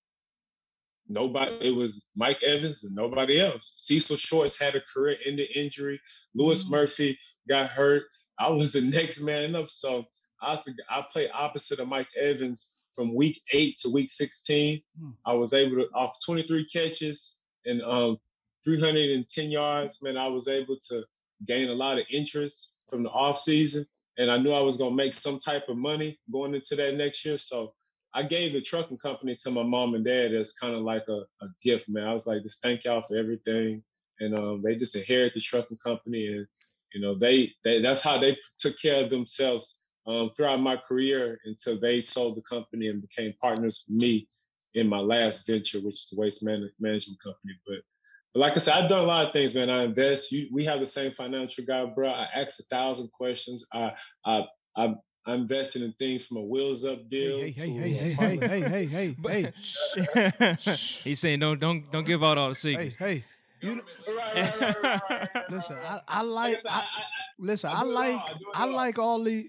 nobody, it was Mike Evans and nobody else. Cecil Shorts had a career-ending injury. Louis Murphy got hurt. I was the next man up. So I, I played opposite of Mike Evans from week eight to week sixteen. Hmm. I was able to, off twenty-three catches and um, three hundred ten yards, man, I was able to gain a lot of interest from the offseason. And I knew I was going to make some type of money going into that next year. So I gave the trucking company to my mom and dad as kind of like a, a gift, man. I was like, just thank y'all for everything. And um, they just inherited the trucking company. And, you know, they, they that's how they took care of themselves Um, throughout my career until they sold the company and became partners with me in my last venture, which is the waste man- management company. But, but like I said, I've done a lot of things, man. I invest. You, we have the same financial guy, bro. I ask a thousand questions. I, I, I, I invested in things from a wheels up deal. Hey, hey, to hey, a hey, partner- hey, hey, hey, hey, hey. He's saying don't don't don't give out all the Hey, secrets. hey. You, Right, right, right, right, right, right. listen, I, I like. said, I, I- I- listen, I I do it like. all, I do it I all. like all the.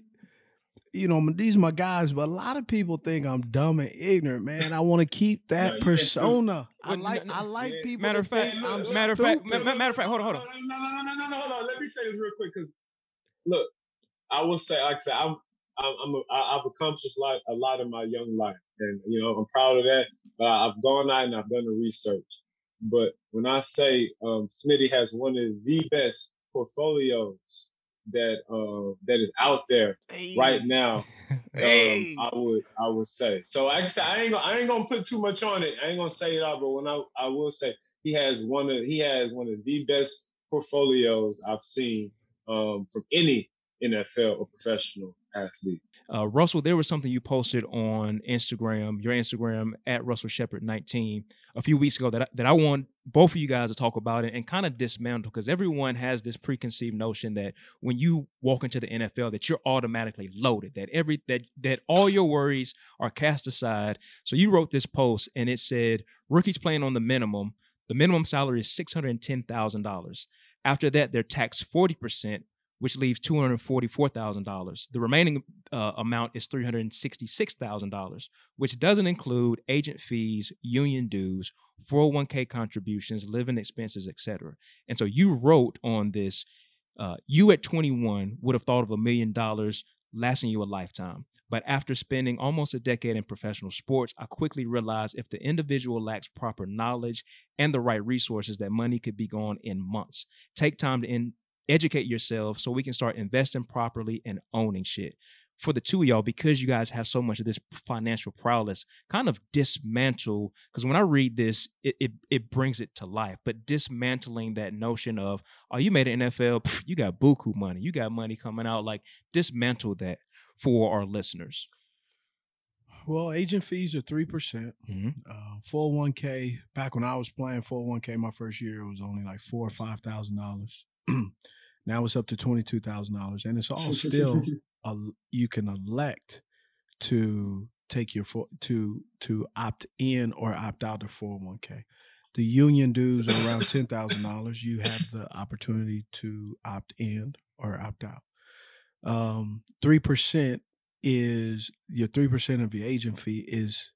You know, these my guys, but a lot of people think I'm dumb and ignorant, man. I want to keep that No, you ain't persona. I Well, like. n- I like people. Matter of to think fact, I'm matter of fact, stupid. ma- matter of fact, hold on, hold on. No, no, no, no, no, no, hold on. Let me say this real quick, because look, I will say, like I said, I'm, I'm, I'm a, I- I've accomplished a lot, a lot in my young life, and you know, I'm proud of that. But I've gone out and I've done the research. But when I say um, Smitty has one of the best portfolios that uh, that is out there right now, Hey. um, I would I would say. So like I said, I ain't gonna I ain't gonna put too much on it. I ain't gonna say it all, but when I I will say he has one of he has one of the best portfolios I've seen um, from any N F L or professional athlete. Uh, Russell, there was something you posted on Instagram, your Instagram at Russell Shepard nineteen, a few weeks ago that I, that I want both of you guys to talk about it and kind of dismantle, because everyone has this preconceived notion that when you walk into the N F L that you're automatically loaded, that every that that all your worries are cast aside. So you wrote this post and it said rookies playing on the minimum. The minimum salary is six hundred ten thousand dollars. After that, they're taxed forty percent, which leaves two hundred forty-four thousand dollars. The remaining uh, amount is three hundred sixty-six thousand dollars, which doesn't include agent fees, union dues, four oh one k contributions, living expenses, et cetera. And so you wrote on this, uh, you at twenty-one would have thought of a million dollars lasting you a lifetime. But after spending almost a decade in professional sports, I quickly realized if the individual lacks proper knowledge and the right resources, that money could be gone in months. Take time to in- educate yourself so we can start investing properly and owning shit. For the two of y'all, because you guys have so much of this financial prowess, kind of dismantle, because when I read this, it, it it brings it to life, but dismantling that notion of, oh, you made an N F L, pff, you got buku money, you got money coming out, like dismantle that for our listeners. Well, agent fees are three percent. Mm-hmm. Uh, four oh one k, back when I was playing four oh one k my first year, it was only like four or five thousand dollars. Now it's up to twenty-two thousand dollars, and it's all still uh, you can elect to take your for, to to opt in or opt out of four oh one k. The union dues are around ten thousand dollars. You have the opportunity to opt in or opt out. Um, three percent is your three percent of your agent fee is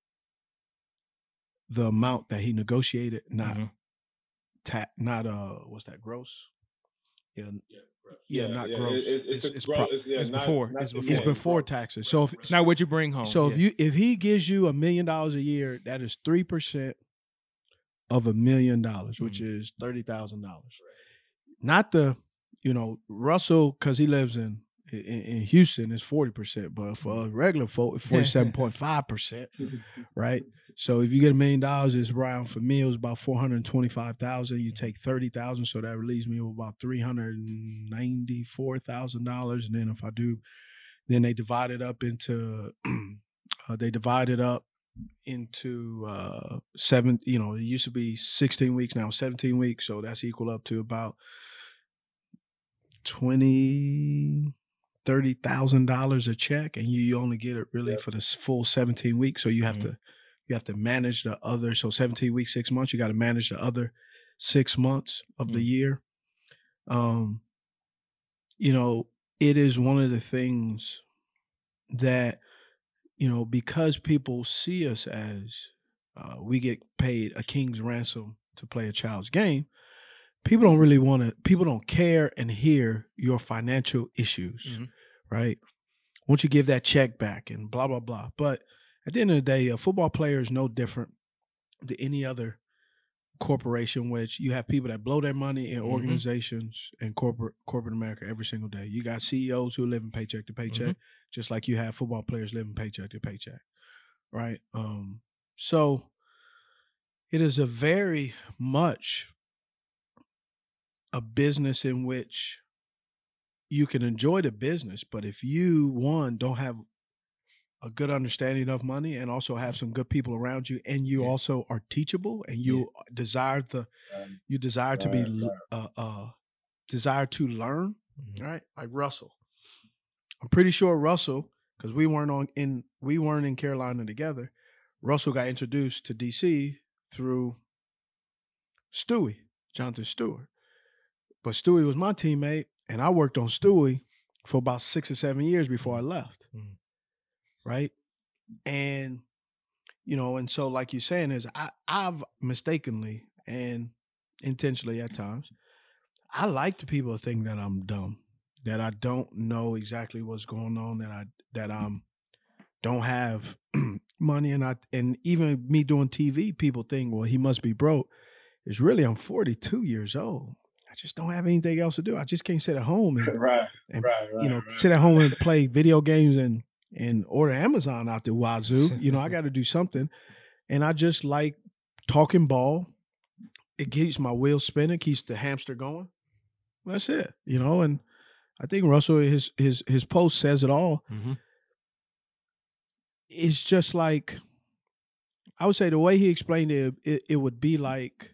the amount that he negotiated, not mm-hmm. ta- not uh what's that, gross? Yeah, yeah, yeah not yeah, gross. It's, it's, it's, it's, gross, pro- it's, yeah, it's not, before. not It's the- before. it's yeah, before gross. taxes. So if It's not what you bring home. so yeah. if you if he gives you a million dollars a year, that is three percent of a million dollars, which Mm-hmm. is thirty thousand dollars. Not the, you know, Russell, because he lives in, in in Houston, is forty percent, but for regular folk, it's forty-seven point five percent, right? So if you get a million dollars, it's around, for meals about four hundred twenty-five thousand. You take thirty thousand, so that leaves me with about three hundred ninety-four thousand dollars. And then if I do, then they divide it up into, uh, they divide it up into uh seven, you know, it used to be sixteen weeks, now seventeen weeks, so that's equal up to about twenty thirty thousand dollars a check, and you, you only get it really for the s- full seventeen weeks. So you have Mm-hmm. to you have to manage the other, so seventeen weeks, six months, you got to manage the other six months of Mm-hmm. the year. Um you know, it is one of the things that, you know, because people see us as uh, we get paid a king's ransom to play a child's game, people don't really want to, people don't care and hear your financial issues, Mm-hmm. right? Once you give that check back and blah, blah, blah. But at the end of the day, a football player is no different than any other corporation, which you have people that blow their money in Mhm. organizations and corporate corporate America every single day. You got C E Os who live in paycheck to paycheck, just like you have football players living paycheck to paycheck, right? Um, so it is a very much a business in which you can enjoy the business, but if you, one, don't have a good understanding of money and also have some good people around you, and you yeah. also are teachable and you yeah. desire the you desire right, to be right. uh, uh desire to learn, mm-hmm. right? Like Russell. I'm pretty sure Russell, because we weren't on in we weren't in Carolina together. Russell got introduced to D C through Stewie, Jonathan Stewart. But Stewie was my teammate, and I worked on Stewie for about six or seven years before I left. Mm-hmm. Right? And, you know, and so like you're saying is I, I've mistakenly and intentionally at times, I like the people to think that I'm dumb, that I don't know exactly what's going on, that I that I'm don't have money, and I and even me doing T V, people think, well, he must be broke. It's really I'm forty-two years old. I just don't have anything else to do. I just can't sit at home and, right, and right, right, you know, right. sit at home and play video games and and order Amazon out the wazoo. You know, I got to do something. And I just like talking ball. It keeps my wheels spinning, keeps the hamster going. That's it, you know. And I think Russell, his his his post says it all. Mm-hmm. It's just like, I would say the way he explained it, it, it would be like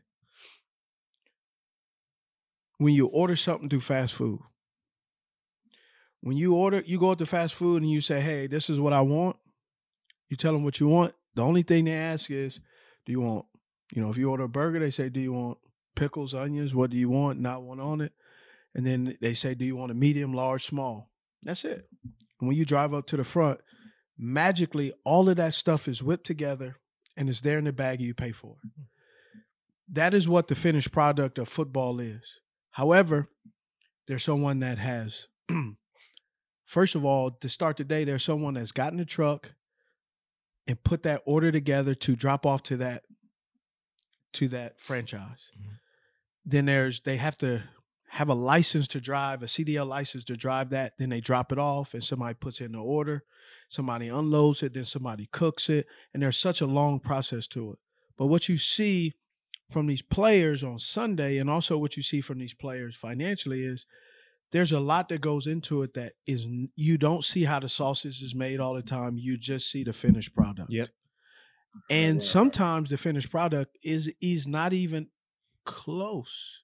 when you order something through fast food. When you order, you go to fast food and you say, hey, this is what I want. You tell them what you want. The only thing they ask is, do you want, you know, if you order a burger, they say, do you want pickles, onions? What do you want? Not one on it. And then they say, do you want a medium, large, small? That's it. And when you drive up to the front, magically, all of that stuff is whipped together and it's there in the bag and you pay for it. That is what the finished product of football is. However, there's someone that has, first of all, to start the day, there's someone that's gotten the truck and put that order together to drop off to that to that franchise. Mm-hmm. Then there's they have to have a license to drive, a C D L license to drive that. Then they drop it off and somebody puts in the order. Somebody unloads it, then somebody cooks it. And there's such a long process to it. But what you see from these players on Sunday, and also what you see from these players financially, is there's a lot that goes into it that is, you don't see how the sausage is made all the time. You just see the finished product. Yep. And sometimes the finished product is is not even close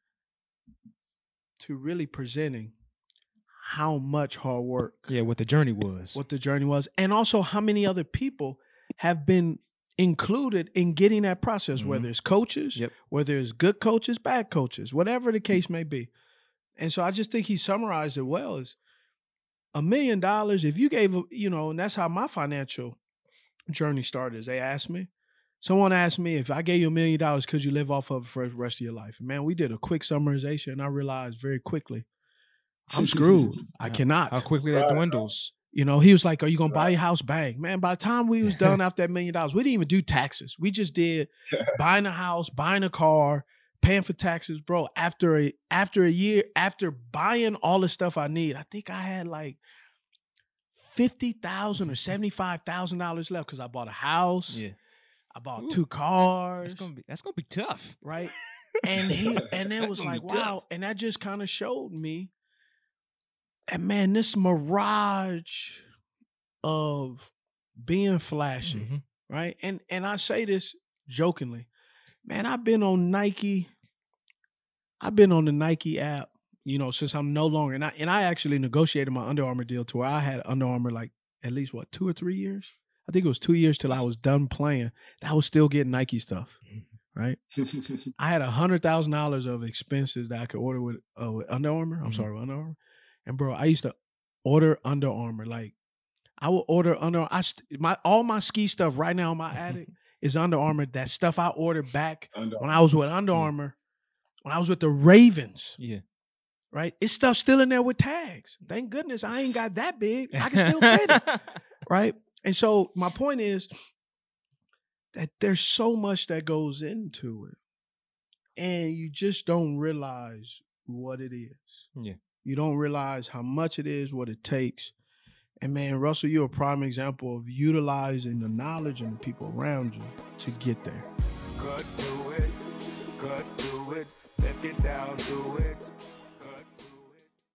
to really presenting how much hard work. Yeah, what the journey was. What the journey was. And also how many other people have been included in getting that process, mm-hmm. whether it's coaches, yep. whether it's good coaches, bad coaches, whatever the case may be. And so I just think he summarized it well. Is a million dollars, if you gave, a, you know, and that's how my financial journey started. Is they asked me, someone asked me, if I gave you a million dollars, could you live off of it for the rest of your life? And man, we did a quick summarization, and I realized very quickly, I'm screwed. I cannot. How quickly that dwindles. You know, he was like, are you going to buy your house? Bang. Man, by the time we was done after that million dollars, we didn't even do taxes. We just did buying a house, buying a car, paying for taxes, bro. After a after a year, after buying all the stuff I need, I think I had like fifty thousand dollars or seventy-five thousand dollars left because I bought a house. Yeah. I bought Ooh, two cars. That's gonna be that's gonna be tough. Right. And he and it was like, wow. Tough. And that just kind of showed me, and man, this mirage of being flashy, mm-hmm. right? And and I say this jokingly. Man, I've been on Nike. I've been on the Nike app, you know, since I'm no longer. And I, and I actually negotiated my Under Armour deal to where I had Under Armour like at least, what, two or three years? I think it was two years till I was done playing. I was still getting Nike stuff, right? I had one hundred thousand dollars of expenses that I could order with, uh, with Under Armour. I'm mm-hmm. sorry, with Under Armour. And, bro, I used to order Under Armour. Like, I would order Under I st- my All my ski stuff right now in my attic is Under Armour. That stuff I ordered back Under when I was with Under Armour, when I was with the Ravens. Yeah. Right? It's stuff still in there with tags. Thank goodness I ain't got that big. I can still fit it. Right? And so my point is that there's so much that goes into it. And you just don't realize what it is. Yeah. You don't realize how much it is, what it takes. And man, Russell, you're a prime example of utilizing the knowledge and the people around you to get there. Cut to it, cut to it, let's get down to it.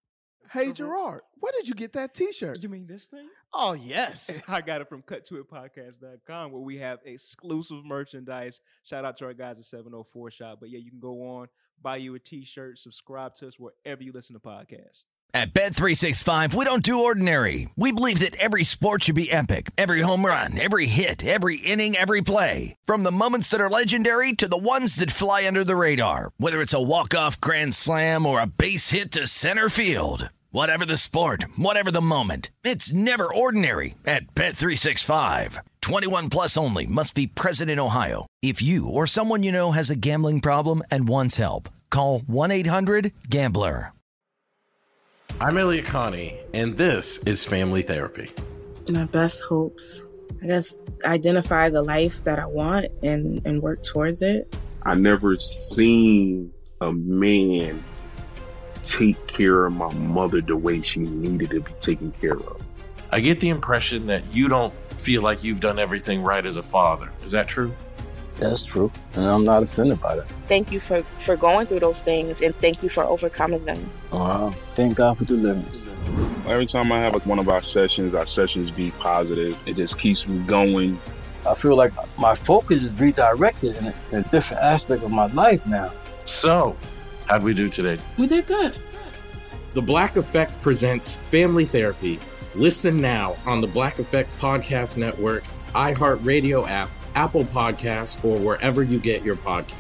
Hey, Gerard, where did you get that T-shirt? You mean this thing? Oh, yes. I got it from cut to it podcast dot com, where we have exclusive merchandise. Shout out to our guys at seven oh four Shop. But yeah, you can go on, buy you a T-shirt, subscribe to us wherever you listen to podcasts. At Bet three sixty-five, we don't do ordinary. We believe that every sport should be epic. Every home run, every hit, every inning, every play. From the moments that are legendary to the ones that fly under the radar. Whether it's a walk-off grand slam or a base hit to center field. Whatever the sport, whatever the moment. It's never ordinary at Bet three sixty-five. twenty-one plus only. Must be present in Ohio. If you or someone you know has a gambling problem and wants help, call one eight hundred gambler. I'm Elliot Connie, and this is Family Therapy. My best hopes, I guess, identify the life that I want and, and work towards it. I never seen a man take care of my mother the way she needed to be taken care of. I get the impression that you don't feel like you've done everything right as a father. Is that true? That's true, and I'm not offended by that. Thank you for, for going through those things, and thank you for overcoming them. Wow, thank God for deliverance. Every time I have like one of our sessions, our sessions be positive. It just keeps me going. I feel like my focus is redirected in a, in a different aspect of my life now. So, how'd we do today? We did good. The Black Effect presents Family Therapy. Listen now on the Black Effect Podcast Network, iHeartRadio app, Apple Podcasts, or wherever you get your podcasts.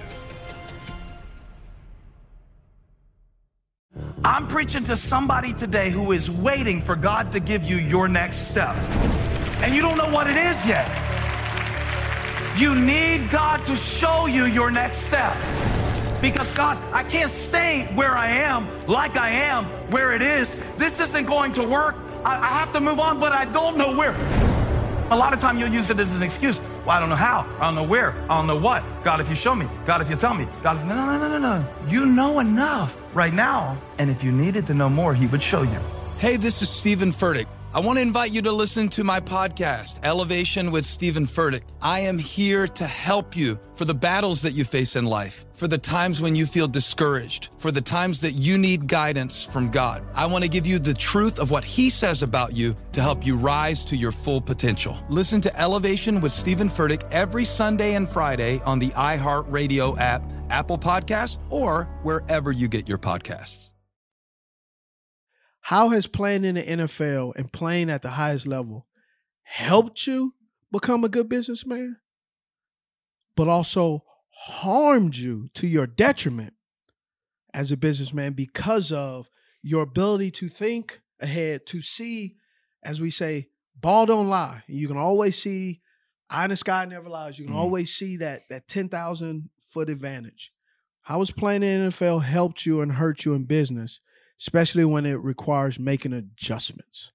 I'm preaching to somebody today who is waiting for God to give you your next step. And you don't know what it is yet. You need God to show you your next step. Because God, I can't stay where I am, like I am, where it is. This isn't going to work. I, I have to move on, but I don't know where. A lot of time you'll use it as an excuse. Well, I don't know how. I don't know where. I don't know what. God, if you show me. God, if you tell me. God, if... No, no, no, no, no. You know enough right now. And if you needed to know more, he would show you. Hey, this is Stephen Furtick. I want to invite you to listen to my podcast, Elevation with Stephen Furtick. I am here to help you for the battles that you face in life, for the times when you feel discouraged, for the times that you need guidance from God. I want to give you the truth of what he says about you to help you rise to your full potential. Listen to Elevation with Stephen Furtick every Sunday and Friday on the iHeartRadio app, Apple Podcasts, or wherever you get your podcasts. How has playing in the N F L and playing at the highest level helped you become a good businessman, but also harmed you to your detriment as a businessman because of your ability to think ahead, to see, as we say, ball don't lie. You can always see, eye in the sky never lies. You can mm. always see that that ten thousand foot advantage. How has playing in the N F L helped you and hurt you in business, especially when it requires making adjustments?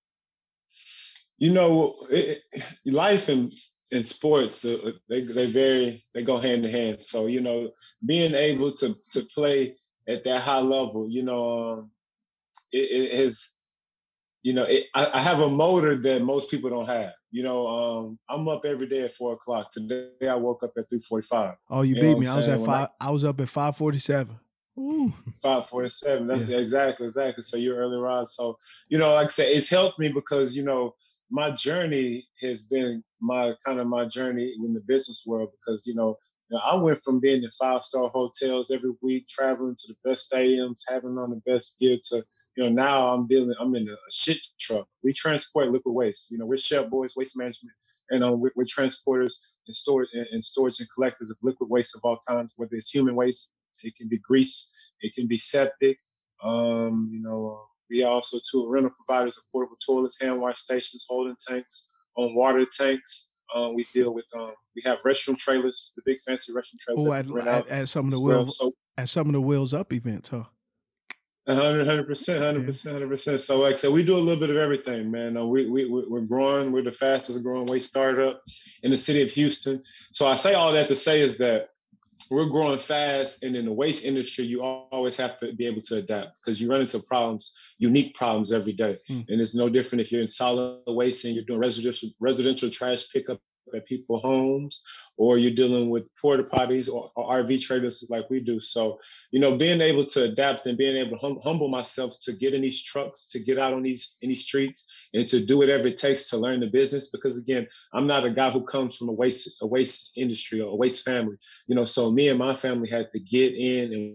You know, it, it, life and in sports, uh, they they vary, they go hand in hand. So, you know, being able to to play at that high level, you know, um, it, it has, you know, it, I, I have a motor that most people don't have. You know, um, I'm up every day at four o'clock. Today I woke up at three forty-five. Oh, you, you beat me. I was at five. I, I was up at five forty-seven. five forty-seven. That's yeah. exactly, exactly. So you're early rise. So, you know, like I said, it's helped me because, you know, my journey has been my kind of my journey in the business world because, you know, you know I went from being in five-star hotels every week, traveling to the best stadiums, having on the best gear to, you know, now I'm dealing, I'm in a shit truck. We transport liquid waste. You know, we're Shell Boys, Waste Management, and um, we're, we're transporters and storage and, and storage and collectors of liquid waste of all kinds, whether it's human waste, it can be grease, it can be septic. Um, you know, uh, we also too rental providers of portable toilets, hand wash stations, holding tanks, on water tanks. Uh, we deal with um, we have restroom trailers, the big fancy restroom trailers. Oh, at, at, at some of the wheels, so, at some of the wheels up events, huh? hundred percent, hundred percent, hundred percent. So, like I said, we do a little bit of everything, man. Uh, we we we're growing. We're the fastest growing waste startup in the city of Houston. So, I say all that to say is that we're growing fast, and in the waste industry, you always have to be able to adapt because you run into problems, unique problems every day. Mm. And it's no different if you're in solid waste and you're doing residential residential trash pickup at people's homes, or you're dealing with porta potties or, or R V trailers like we do. So, you know, being able to adapt and being able to hum- humble myself to get in these trucks, to get out on these in these streets, and to do whatever it takes to learn the business. Because again, I'm not a guy who comes from a waste a waste industry or a waste family. You know, so me and my family had to get in, and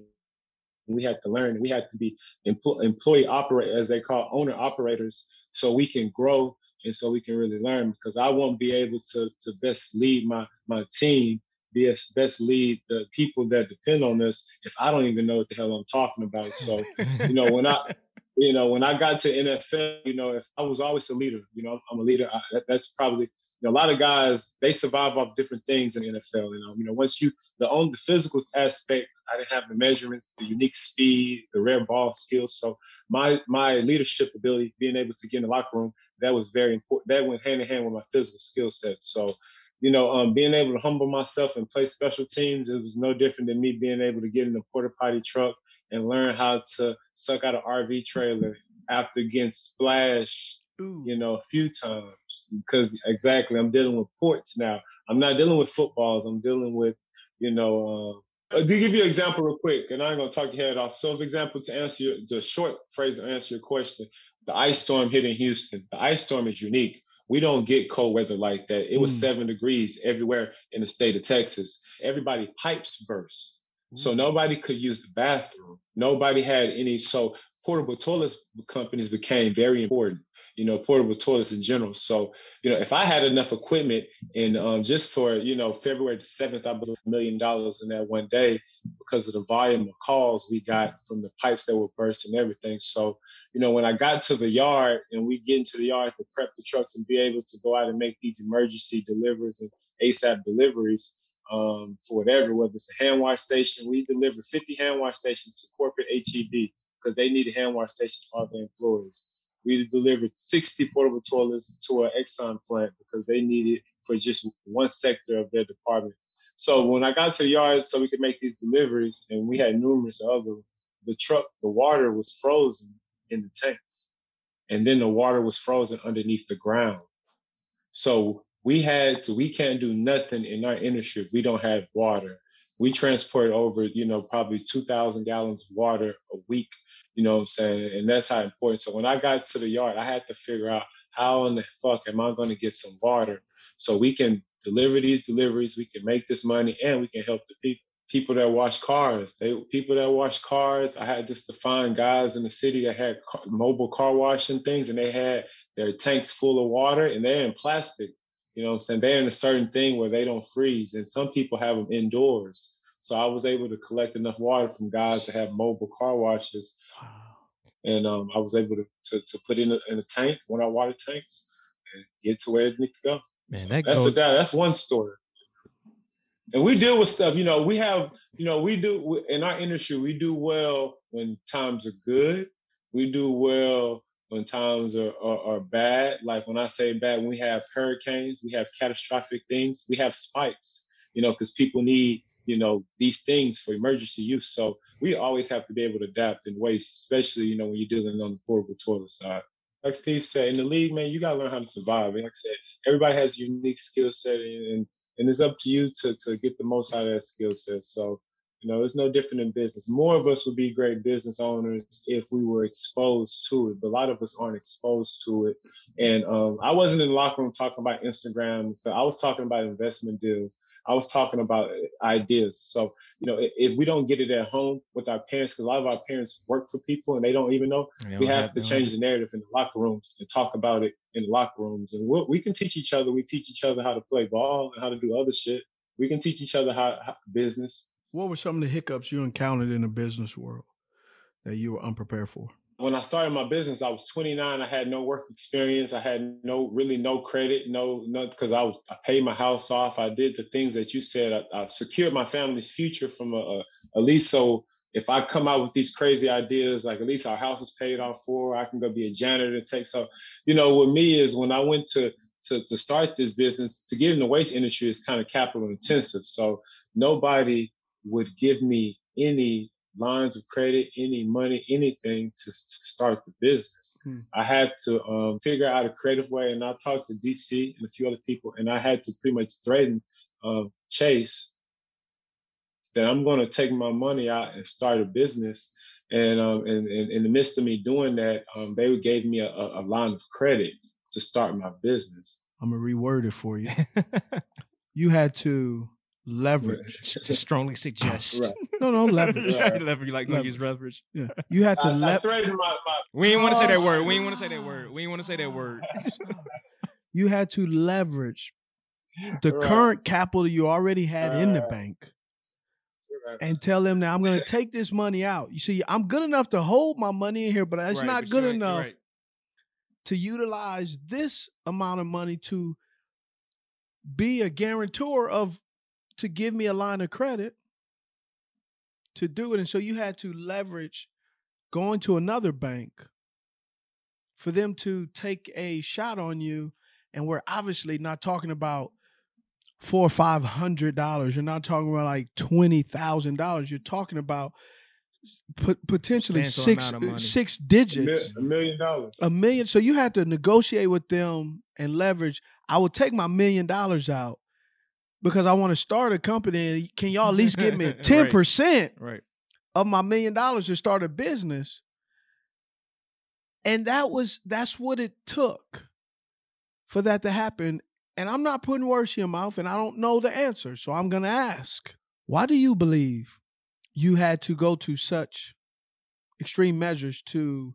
we had to learn. We had to be empl- employee operator, as they call owner operators, so we can grow and so we can really learn. Because I won't be able to to best lead my my team, be as best lead the people that depend on us if I don't even know what the hell I'm talking about. So, you know, when I you know when I got to N F L, you know, if I was always a leader, you know, I'm a leader. I, that, that's probably. You know, a lot of guys, they survive off different things in the N F L. You know, you know, once you the on the physical aspect, I didn't have the measurements, the unique speed, the rare ball skills. So my my leadership ability, being able to get in the locker room, that was very important. That went hand in hand with my physical skill set. So, you know, um, being able to humble myself and play special teams, it was no different than me being able to get in a porta potty truck and learn how to suck out an R V trailer after getting splashed. Ooh. You know, a few times, because exactly, I'm dealing with ports now. I'm not dealing with footballs. I'm dealing with, you know, uh, to give you an example real quick, and I ain't gonna talk your head off. So, for example, to answer your, the short phrase to answer your question, the ice storm hit in Houston. The ice storm is unique. We don't get cold weather like that. It was mm. seven degrees everywhere in the state of Texas. Everybody pipes burst. Mm. So nobody could use the bathroom. Nobody had any, so portable toilets companies became very important. You know, portable toilets in general. So, you know, if I had enough equipment and um, just for, you know, February the seventh, I believe a million dollars in that one day because of the volume of calls we got from the pipes that were burst and everything. So, you know, when I got to the yard and we get into the yard to prep the trucks and be able to go out and make these emergency deliveries and ASAP deliveries um, for whatever, whether it's a hand wash station, we delivered fifty hand wash stations to corporate H E B because they needed hand wash stations for all their employees. We delivered sixty portable toilets to an Exxon plant because they needed for just one sector of their department. So when I got to the yard so we could make these deliveries, and we had numerous other, the truck, the water was frozen in the tanks. And then the water was frozen underneath the ground. So we had to, we can't do nothing in our industry if we don't have water. We transport over, you know, probably two thousand gallons of water a week. You know what I'm saying? And that's how important. So when I got to the yard, I had to figure out how in the fuck am I going to get some water so we can deliver these deliveries, we can make this money, and we can help the people. People that wash cars, they people that wash cars. I had just to find guys in the city that had car, mobile car washing things, and they had their tanks full of water, and they're in plastic. You know what I'm saying? They're in a certain thing where they don't freeze, and some people have them indoors. So I was able to collect enough water from guys to have mobile car washes. And um, I was able to, to, to put in a, in a tank, one of our water tanks, and get to where it needs to go. Man, that that's goes- a, that's one story. And we deal with stuff, you know, we have, you know, we do, in our industry, we do well when times are good. We do well when times are, are, are bad. Like when I say bad, when we have hurricanes, we have catastrophic things, we have spikes, you know, because people need, you know, these things for emergency use. So we always have to be able to adapt in ways, especially, you know, when you're dealing on the portable toilet side. Like Steve said, in the league, man, you got to learn how to survive. And like I said, everybody has a unique skill set, and, and it's up to you to, to get the most out of that skill set. So, you know, it's no different in business. More of us would be great business owners if we were exposed to it, but a lot of us aren't exposed to it. And um, I wasn't in the locker room talking about Instagram and stuff. I was talking about investment deals. I was talking about ideas. So, you know, if we don't get it at home with our parents, because a lot of our parents work for people and they don't even know, don't we have, have to change the narrative in the locker rooms and talk about it in the locker rooms. And we'll, we can teach each other. We teach each other how to play ball and how to do other shit. We can teach each other how, how business. What were some of the hiccups you encountered in the business world that you were unprepared for? When I started my business, I was twenty-nine. I had no work experience. I had no, really no credit, no, no, because I was, I paid my house off. I did the things that you said. I, I secured my family's future from a, a, at least so if I come out with these crazy ideas, like at least our house is paid off for, I can go be a janitor and take some. You know, with me is when I went to to to start this business, to get in the waste industry is kind of capital intensive. So nobody would give me any lines of credit, any money, anything to, to start the business. Hmm. I had to um, figure out a creative way, and I talked to D C and a few other people, and I had to pretty much threaten um, Chase that I'm going to take my money out and start a business. And um, and, and in the midst of me doing that, um, they gave me a, a line of credit to start my business. I'm gonna reword it for you. You had to leverage. To strongly suggest. Right. No, no, leverage. Right. Leverage, like gonna use leverage. Yeah. You had to I, I leverage. threatened my, my We ain't want to say that word. We ain't want to say that word. We ain't want to say that word. You had to leverage the Right. current capital you already had in the Right. bank and tell them that I'm going to take this money out. You see, I'm good enough to hold my money in here, but it's Right, not but good you ain't- enough right. to utilize this amount of money to be a guarantor of, to give me a line of credit to do it. And so you had to leverage going to another bank for them to take a shot on you. And we're obviously not talking about four or five hundred dollars. You're not talking about like twenty thousand dollars. You're talking about p- potentially Substantial six amount of money. six a, mil- digits, a million dollars. a million. So you had to negotiate with them and leverage. I would take my million dollars out because I want to start a company. And can y'all at least give me ten percent Right. of my million dollars to start a business? And that was that's what it took for that to happen. And I'm not putting words in your mouth, and I don't know the answer. So I'm going to ask, why do you believe you had to go to such extreme measures to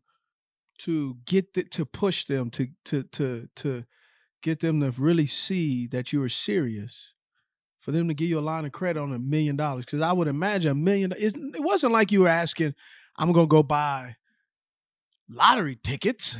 to get the, to push them to to to to get them to really see that you were serious, for them to give you a line of credit on a million dollars? Because I would imagine a million. It wasn't like you were asking, I'm going to go buy lottery tickets.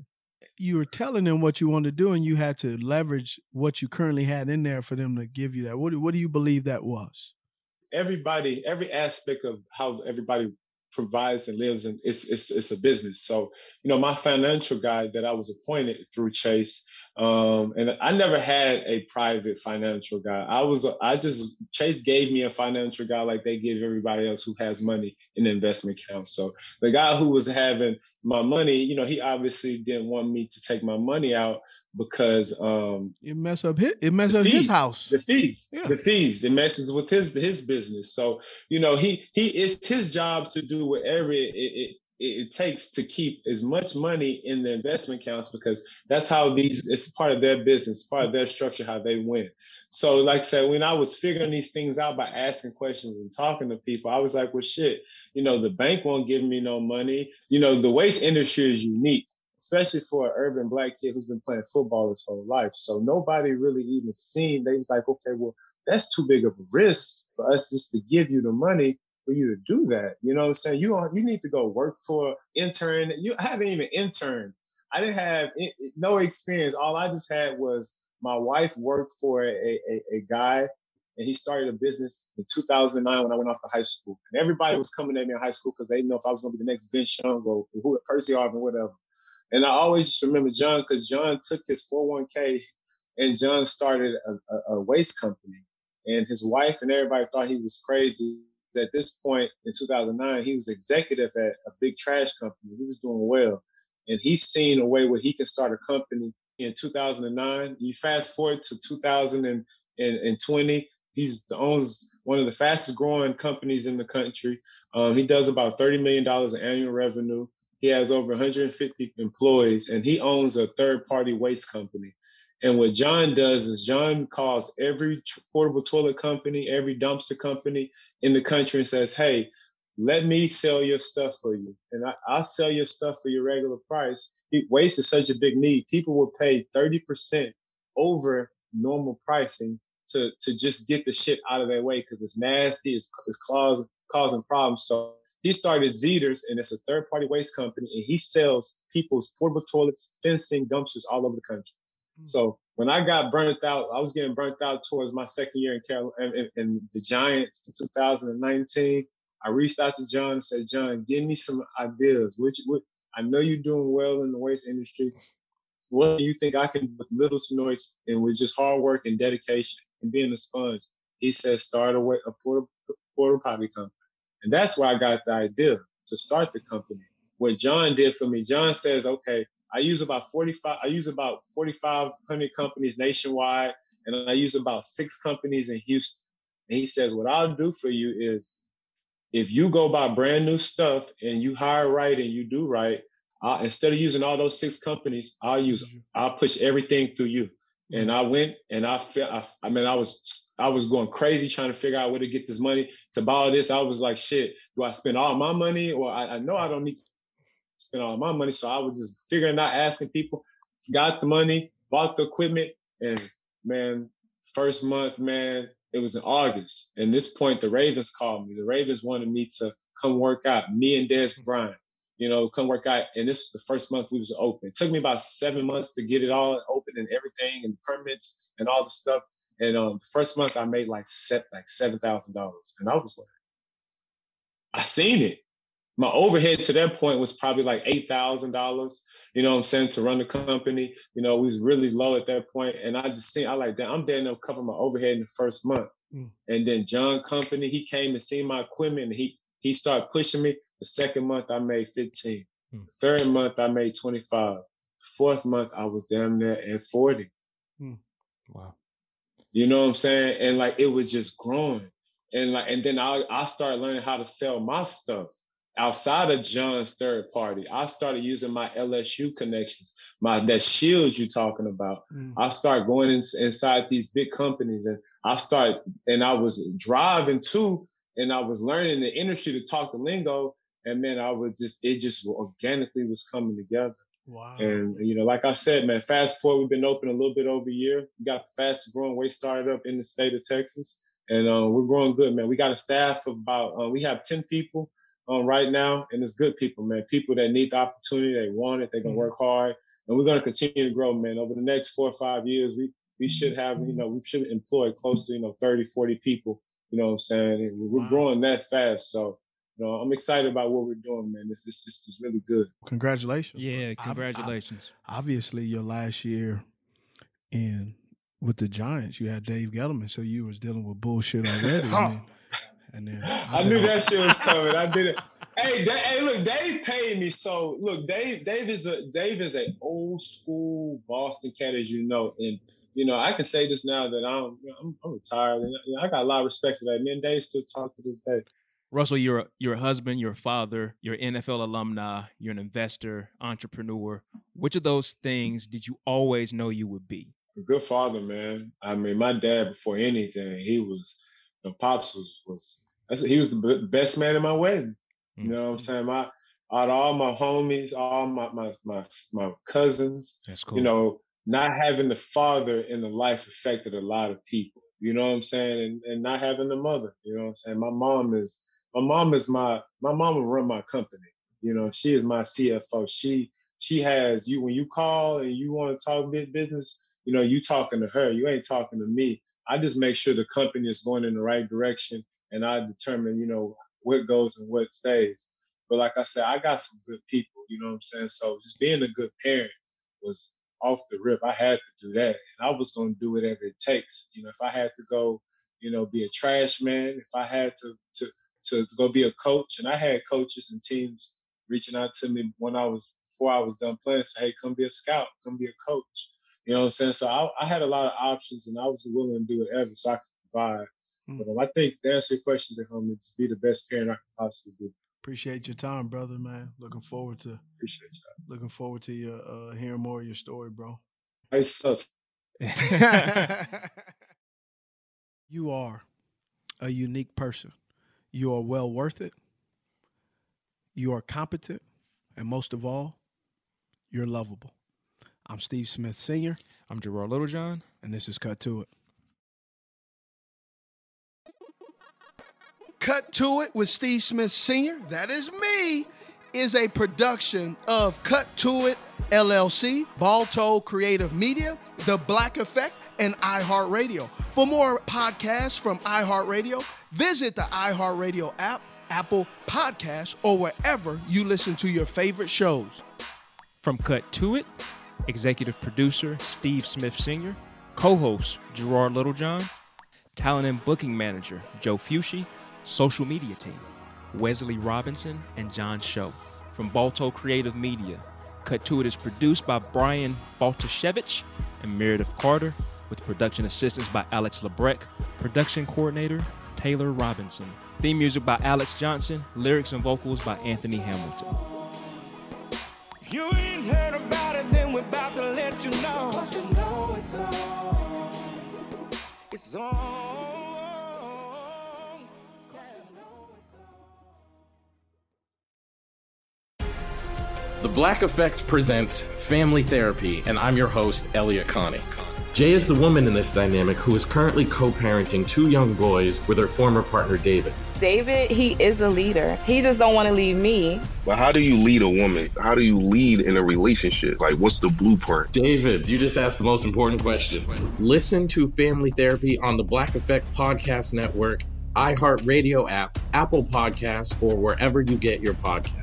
You were telling them what you wanted to do, and you had to leverage what you currently had in there for them to give you that. What do, what do you believe that was? Everybody, every aspect of how everybody provides and lives, and it's it's it's a business. So, you know, my financial guy that I was appointed through Chase, um, and I never had a private financial guy. I was I just Chase gave me a financial guy like they give everybody else who has money in the investment account. So the guy who was having my money, you know, he obviously didn't want me to take my money out because um, It mess up his it mess the up his fees, house. The fees, Yeah. the fees, it messes with his his business. So, you know, he he it's his job to do whatever it, it, it, it takes to keep as much money in the investment accounts, because that's how these, it's part of their business, part of their structure, how they win. So like I said, when I was figuring these things out by asking questions and talking to people, I was like, well, shit, you know, the bank won't give me no money. You know, the waste industry is unique, especially for an urban black kid who's been playing football his whole life. So nobody really even seen, they was like, okay, well, that's too big of a risk for us just to give you the money for you to do that. You know what I'm saying? You don't, you need to go work for intern. You I haven't even interned. I didn't have it, it- no experience. All I just had was my wife worked for a, a, a guy, and he started a business in two thousand nine when I went off to high school. And everybody was coming at me in high school because they didn't know if I was going to be the next Vince Young or who, Percy Harvin, whatever. And I always just remember John, because John took his four oh one k and John started a, a, a waste company. And his wife and everybody thought he was crazy. At this point in two thousand nine, he was executive at a big trash company. He was doing well. And he's seen a way where he can start a company in two thousand nine. You fast forward to two thousand twenty, he's the owns one of the fastest growing companies in the country. Um, he does about thirty million dollars in annual revenue. He has over one hundred fifty employees, and he owns a third-party waste company. And what John does is John calls every tr- portable toilet company, every dumpster company in the country and says, hey, let me sell your stuff for you. And I, I'll sell your stuff for your regular price. It, waste is such a big need. People will pay thirty percent over normal pricing to, to just get the shit out of their way because it's nasty, it's, it's causing, causing problems. So he started Zeters, and it's a third-party waste company, and he sells people's portable toilets, fencing, dumpsters all over the country. So when I got burnt out, I was getting burnt out towards my second year in Carolina, in, in the Giants in two thousand nineteen. I reached out to John and said, John, give me some ideas. Which, which I know you're doing well in the waste industry. What do you think I can, with little to no ex- and with just hard work and dedication and being a sponge? He said, start a, wa- a porta, porta potty company. And that's where I got the idea to start the company. What John did for me, John says, okay, I use about forty-five, I use about forty-five hundred companies nationwide, and I use about six companies in Houston. And he says, what I'll do for you is, if you go buy brand new stuff and you hire right and you do right, I'll, instead of using all those six companies, I'll use, I'll push everything through you. And I went and I felt, I, I mean, I was, I was going crazy trying to figure out where to get this money to buy all this. I was like, shit, do I spend all my money? Or I, I know I don't need to spend all my money. So I was just figuring out, asking people, got the money, bought the equipment. And man, first month, man, it was in August. And this point, the Ravens called me. The Ravens wanted me to come work out, me and Des Bryant, you know, come work out. And this was the first month we was open. It took me about seven months to get it all open and everything and permits and all the stuff. And um, the first month I made like set like seven thousand dollars. And I was like, I seen it. My overhead to that point was probably like eight thousand dollars, you know what I'm saying, to run the company. You know, we was really low at that point. And I just seen, I like that, I'm dead enough to cover my overhead in the first month. Mm. And then John Company, he came and seen my equipment and he he started pushing me. The second month I made fifteen. Mm. The third month I made twenty-five. The fourth month I was damn near at forty. Mm. Wow. You know what I'm saying? And like, it was just growing. And like, and then I I started learning how to sell my stuff outside of John's third party. I started using my L S U connections, my that shield you're talking about. Mm. I started going in, inside these big companies, and I started, and I was driving too, and I was learning the industry to talk the lingo, and then I would just, it just organically was coming together. Wow. And, you know, like I said, man, fast forward, we've been open a little bit over a year. We got the fastest growing waste startup in the state of Texas, and uh, we're growing good, man. We got a staff of about, uh, we have ten people Um, right now, and it's good people, man. People that need the opportunity, they want it, they're gonna work hard, and we're gonna continue to grow, man. Over the next four or five years, we we should have, you know, we should employ close to, you know, thirty, forty people. You know what I'm saying? And we're wow. growing that fast, so you know, I'm excited about what we're doing, man. This this, this is really good. Congratulations. Yeah, congratulations. I've, I've, obviously, your last year in with the Giants, you had Dave Gettleman, so you was dealing with bullshit already. I mean, And then I, I knew that shit was coming. I did it. Hey, Dave, hey, look, Dave paid me. So look, Dave, Dave is a Dave is a old school Boston cat, as you know. And you know, I can say this now that I'm I'm, I'm retired, and you know, I got a lot of respect for that. Me and Dave still talk to this day. Russell, you're a, you're a husband, you're a father, you're an N F L alumni, you're an investor, entrepreneur. Which of those things did you always know you would be? A good father, man. I mean, my dad, before anything, he was. You know, Pops was was. He was the best man in my wedding. You know what I'm saying? My out of all my homies, all my my my, my cousins, That's cool. You know, not having the father in the life affected a lot of people. You know what I'm saying? And and not having the mother. You know what I'm saying? My mom is my mom is my my mom will run my company. You know, she is my C F O. She she has you when you call and you want to talk big business. You know, you talking to her. You ain't talking to me. I just make sure the company is going in the right direction. And I determine, you know, what goes and what stays. But like I said, I got some good people, you know what I'm saying? So just being a good parent was off the rip. I had to do that. And I was going to do whatever it takes. You know, if I had to go, you know, be a trash man, if I had to, to, to, to go be a coach, and I had coaches and teams reaching out to me when I was, before I was done playing, say, hey, come be a scout, come be a coach. You know what I'm saying? So I, I had a lot of options, and I was willing to do whatever so I could provide. But um, I think to answer your question, to him, is be the best parent I could possibly be. Appreciate your time, brother, man. Looking forward to appreciate you. Looking forward to your uh, hearing more of your story, bro. Hey, so you are a unique person. You are well worth it. You are competent, and most of all, you're lovable. I'm Steve Smith Senior I'm Gerard Littlejohn, and this is Cut to It. Cut to It with Steve Smith Senior, that is me, is a production of Cut to It, L L C, Balto Creative Media, The Black Effect, and iHeartRadio. For more podcasts from iHeartRadio, visit the iHeartRadio app, Apple Podcasts, or wherever you listen to your favorite shows. From Cut to It, executive producer Steve Smith Senior, co-host Gerard Littlejohn, talent and booking manager Joe Fucci, social media team Wesley Robinson, and John Show. From Balto Creative Media, Cut To It is produced by Brian Baltashevich and Meredith Carter, with production assistance by Alex Lebrecht, production coordinator Taylor Robinson. Theme music by Alex Johnson, lyrics and vocals by Anthony Hamilton. If you ain't heard about it, then we're about to let you know. 'Cause you know it's on. It's on. The Black Effect presents Family Therapy, and I'm your host, Elliot Connie. Jay is the woman in this dynamic who is currently co-parenting two young boys with her former partner, David. David, he is a leader. He just don't want to leave me. But how do you lead a woman? How do you lead in a relationship? Like, what's the blueprint? David, you just asked the most important question. Listen to Family Therapy on the Black Effect Podcast Network, iHeartRadio app, Apple Podcasts, or wherever you get your podcasts.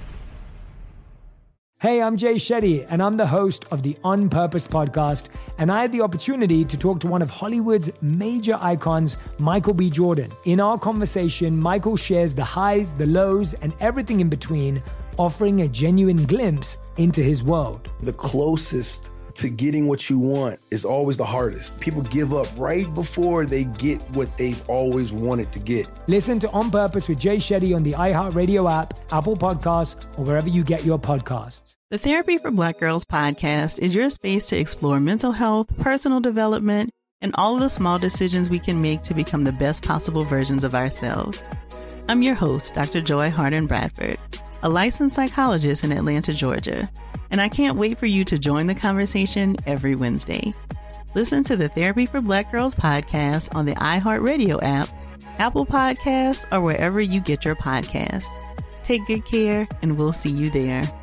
Hey, I'm Jay Shetty, and I'm the host of the On Purpose podcast, and I had the opportunity to talk to one of Hollywood's major icons, Michael B. Jordan. In our conversation, Michael shares the highs, the lows, and everything in between, offering a genuine glimpse into his world. The closest to getting what you want is always the hardest. People give up right before they get what they've always wanted to get. Listen to On Purpose with Jay Shetty on the iHeartRadio app, Apple Podcasts, or wherever you get your podcasts. The Therapy for Black Girls podcast is your space to explore mental health, personal development, and all of the small decisions we can make to become the best possible versions of ourselves. I'm your host, Doctor Joy Harden Bradford, a licensed psychologist in Atlanta, Georgia, and I can't wait for you to join the conversation every Wednesday. Listen to the Therapy for Black Girls podcast on the iHeartRadio app, Apple Podcasts, or wherever you get your podcasts. Take good care, and we'll see you there.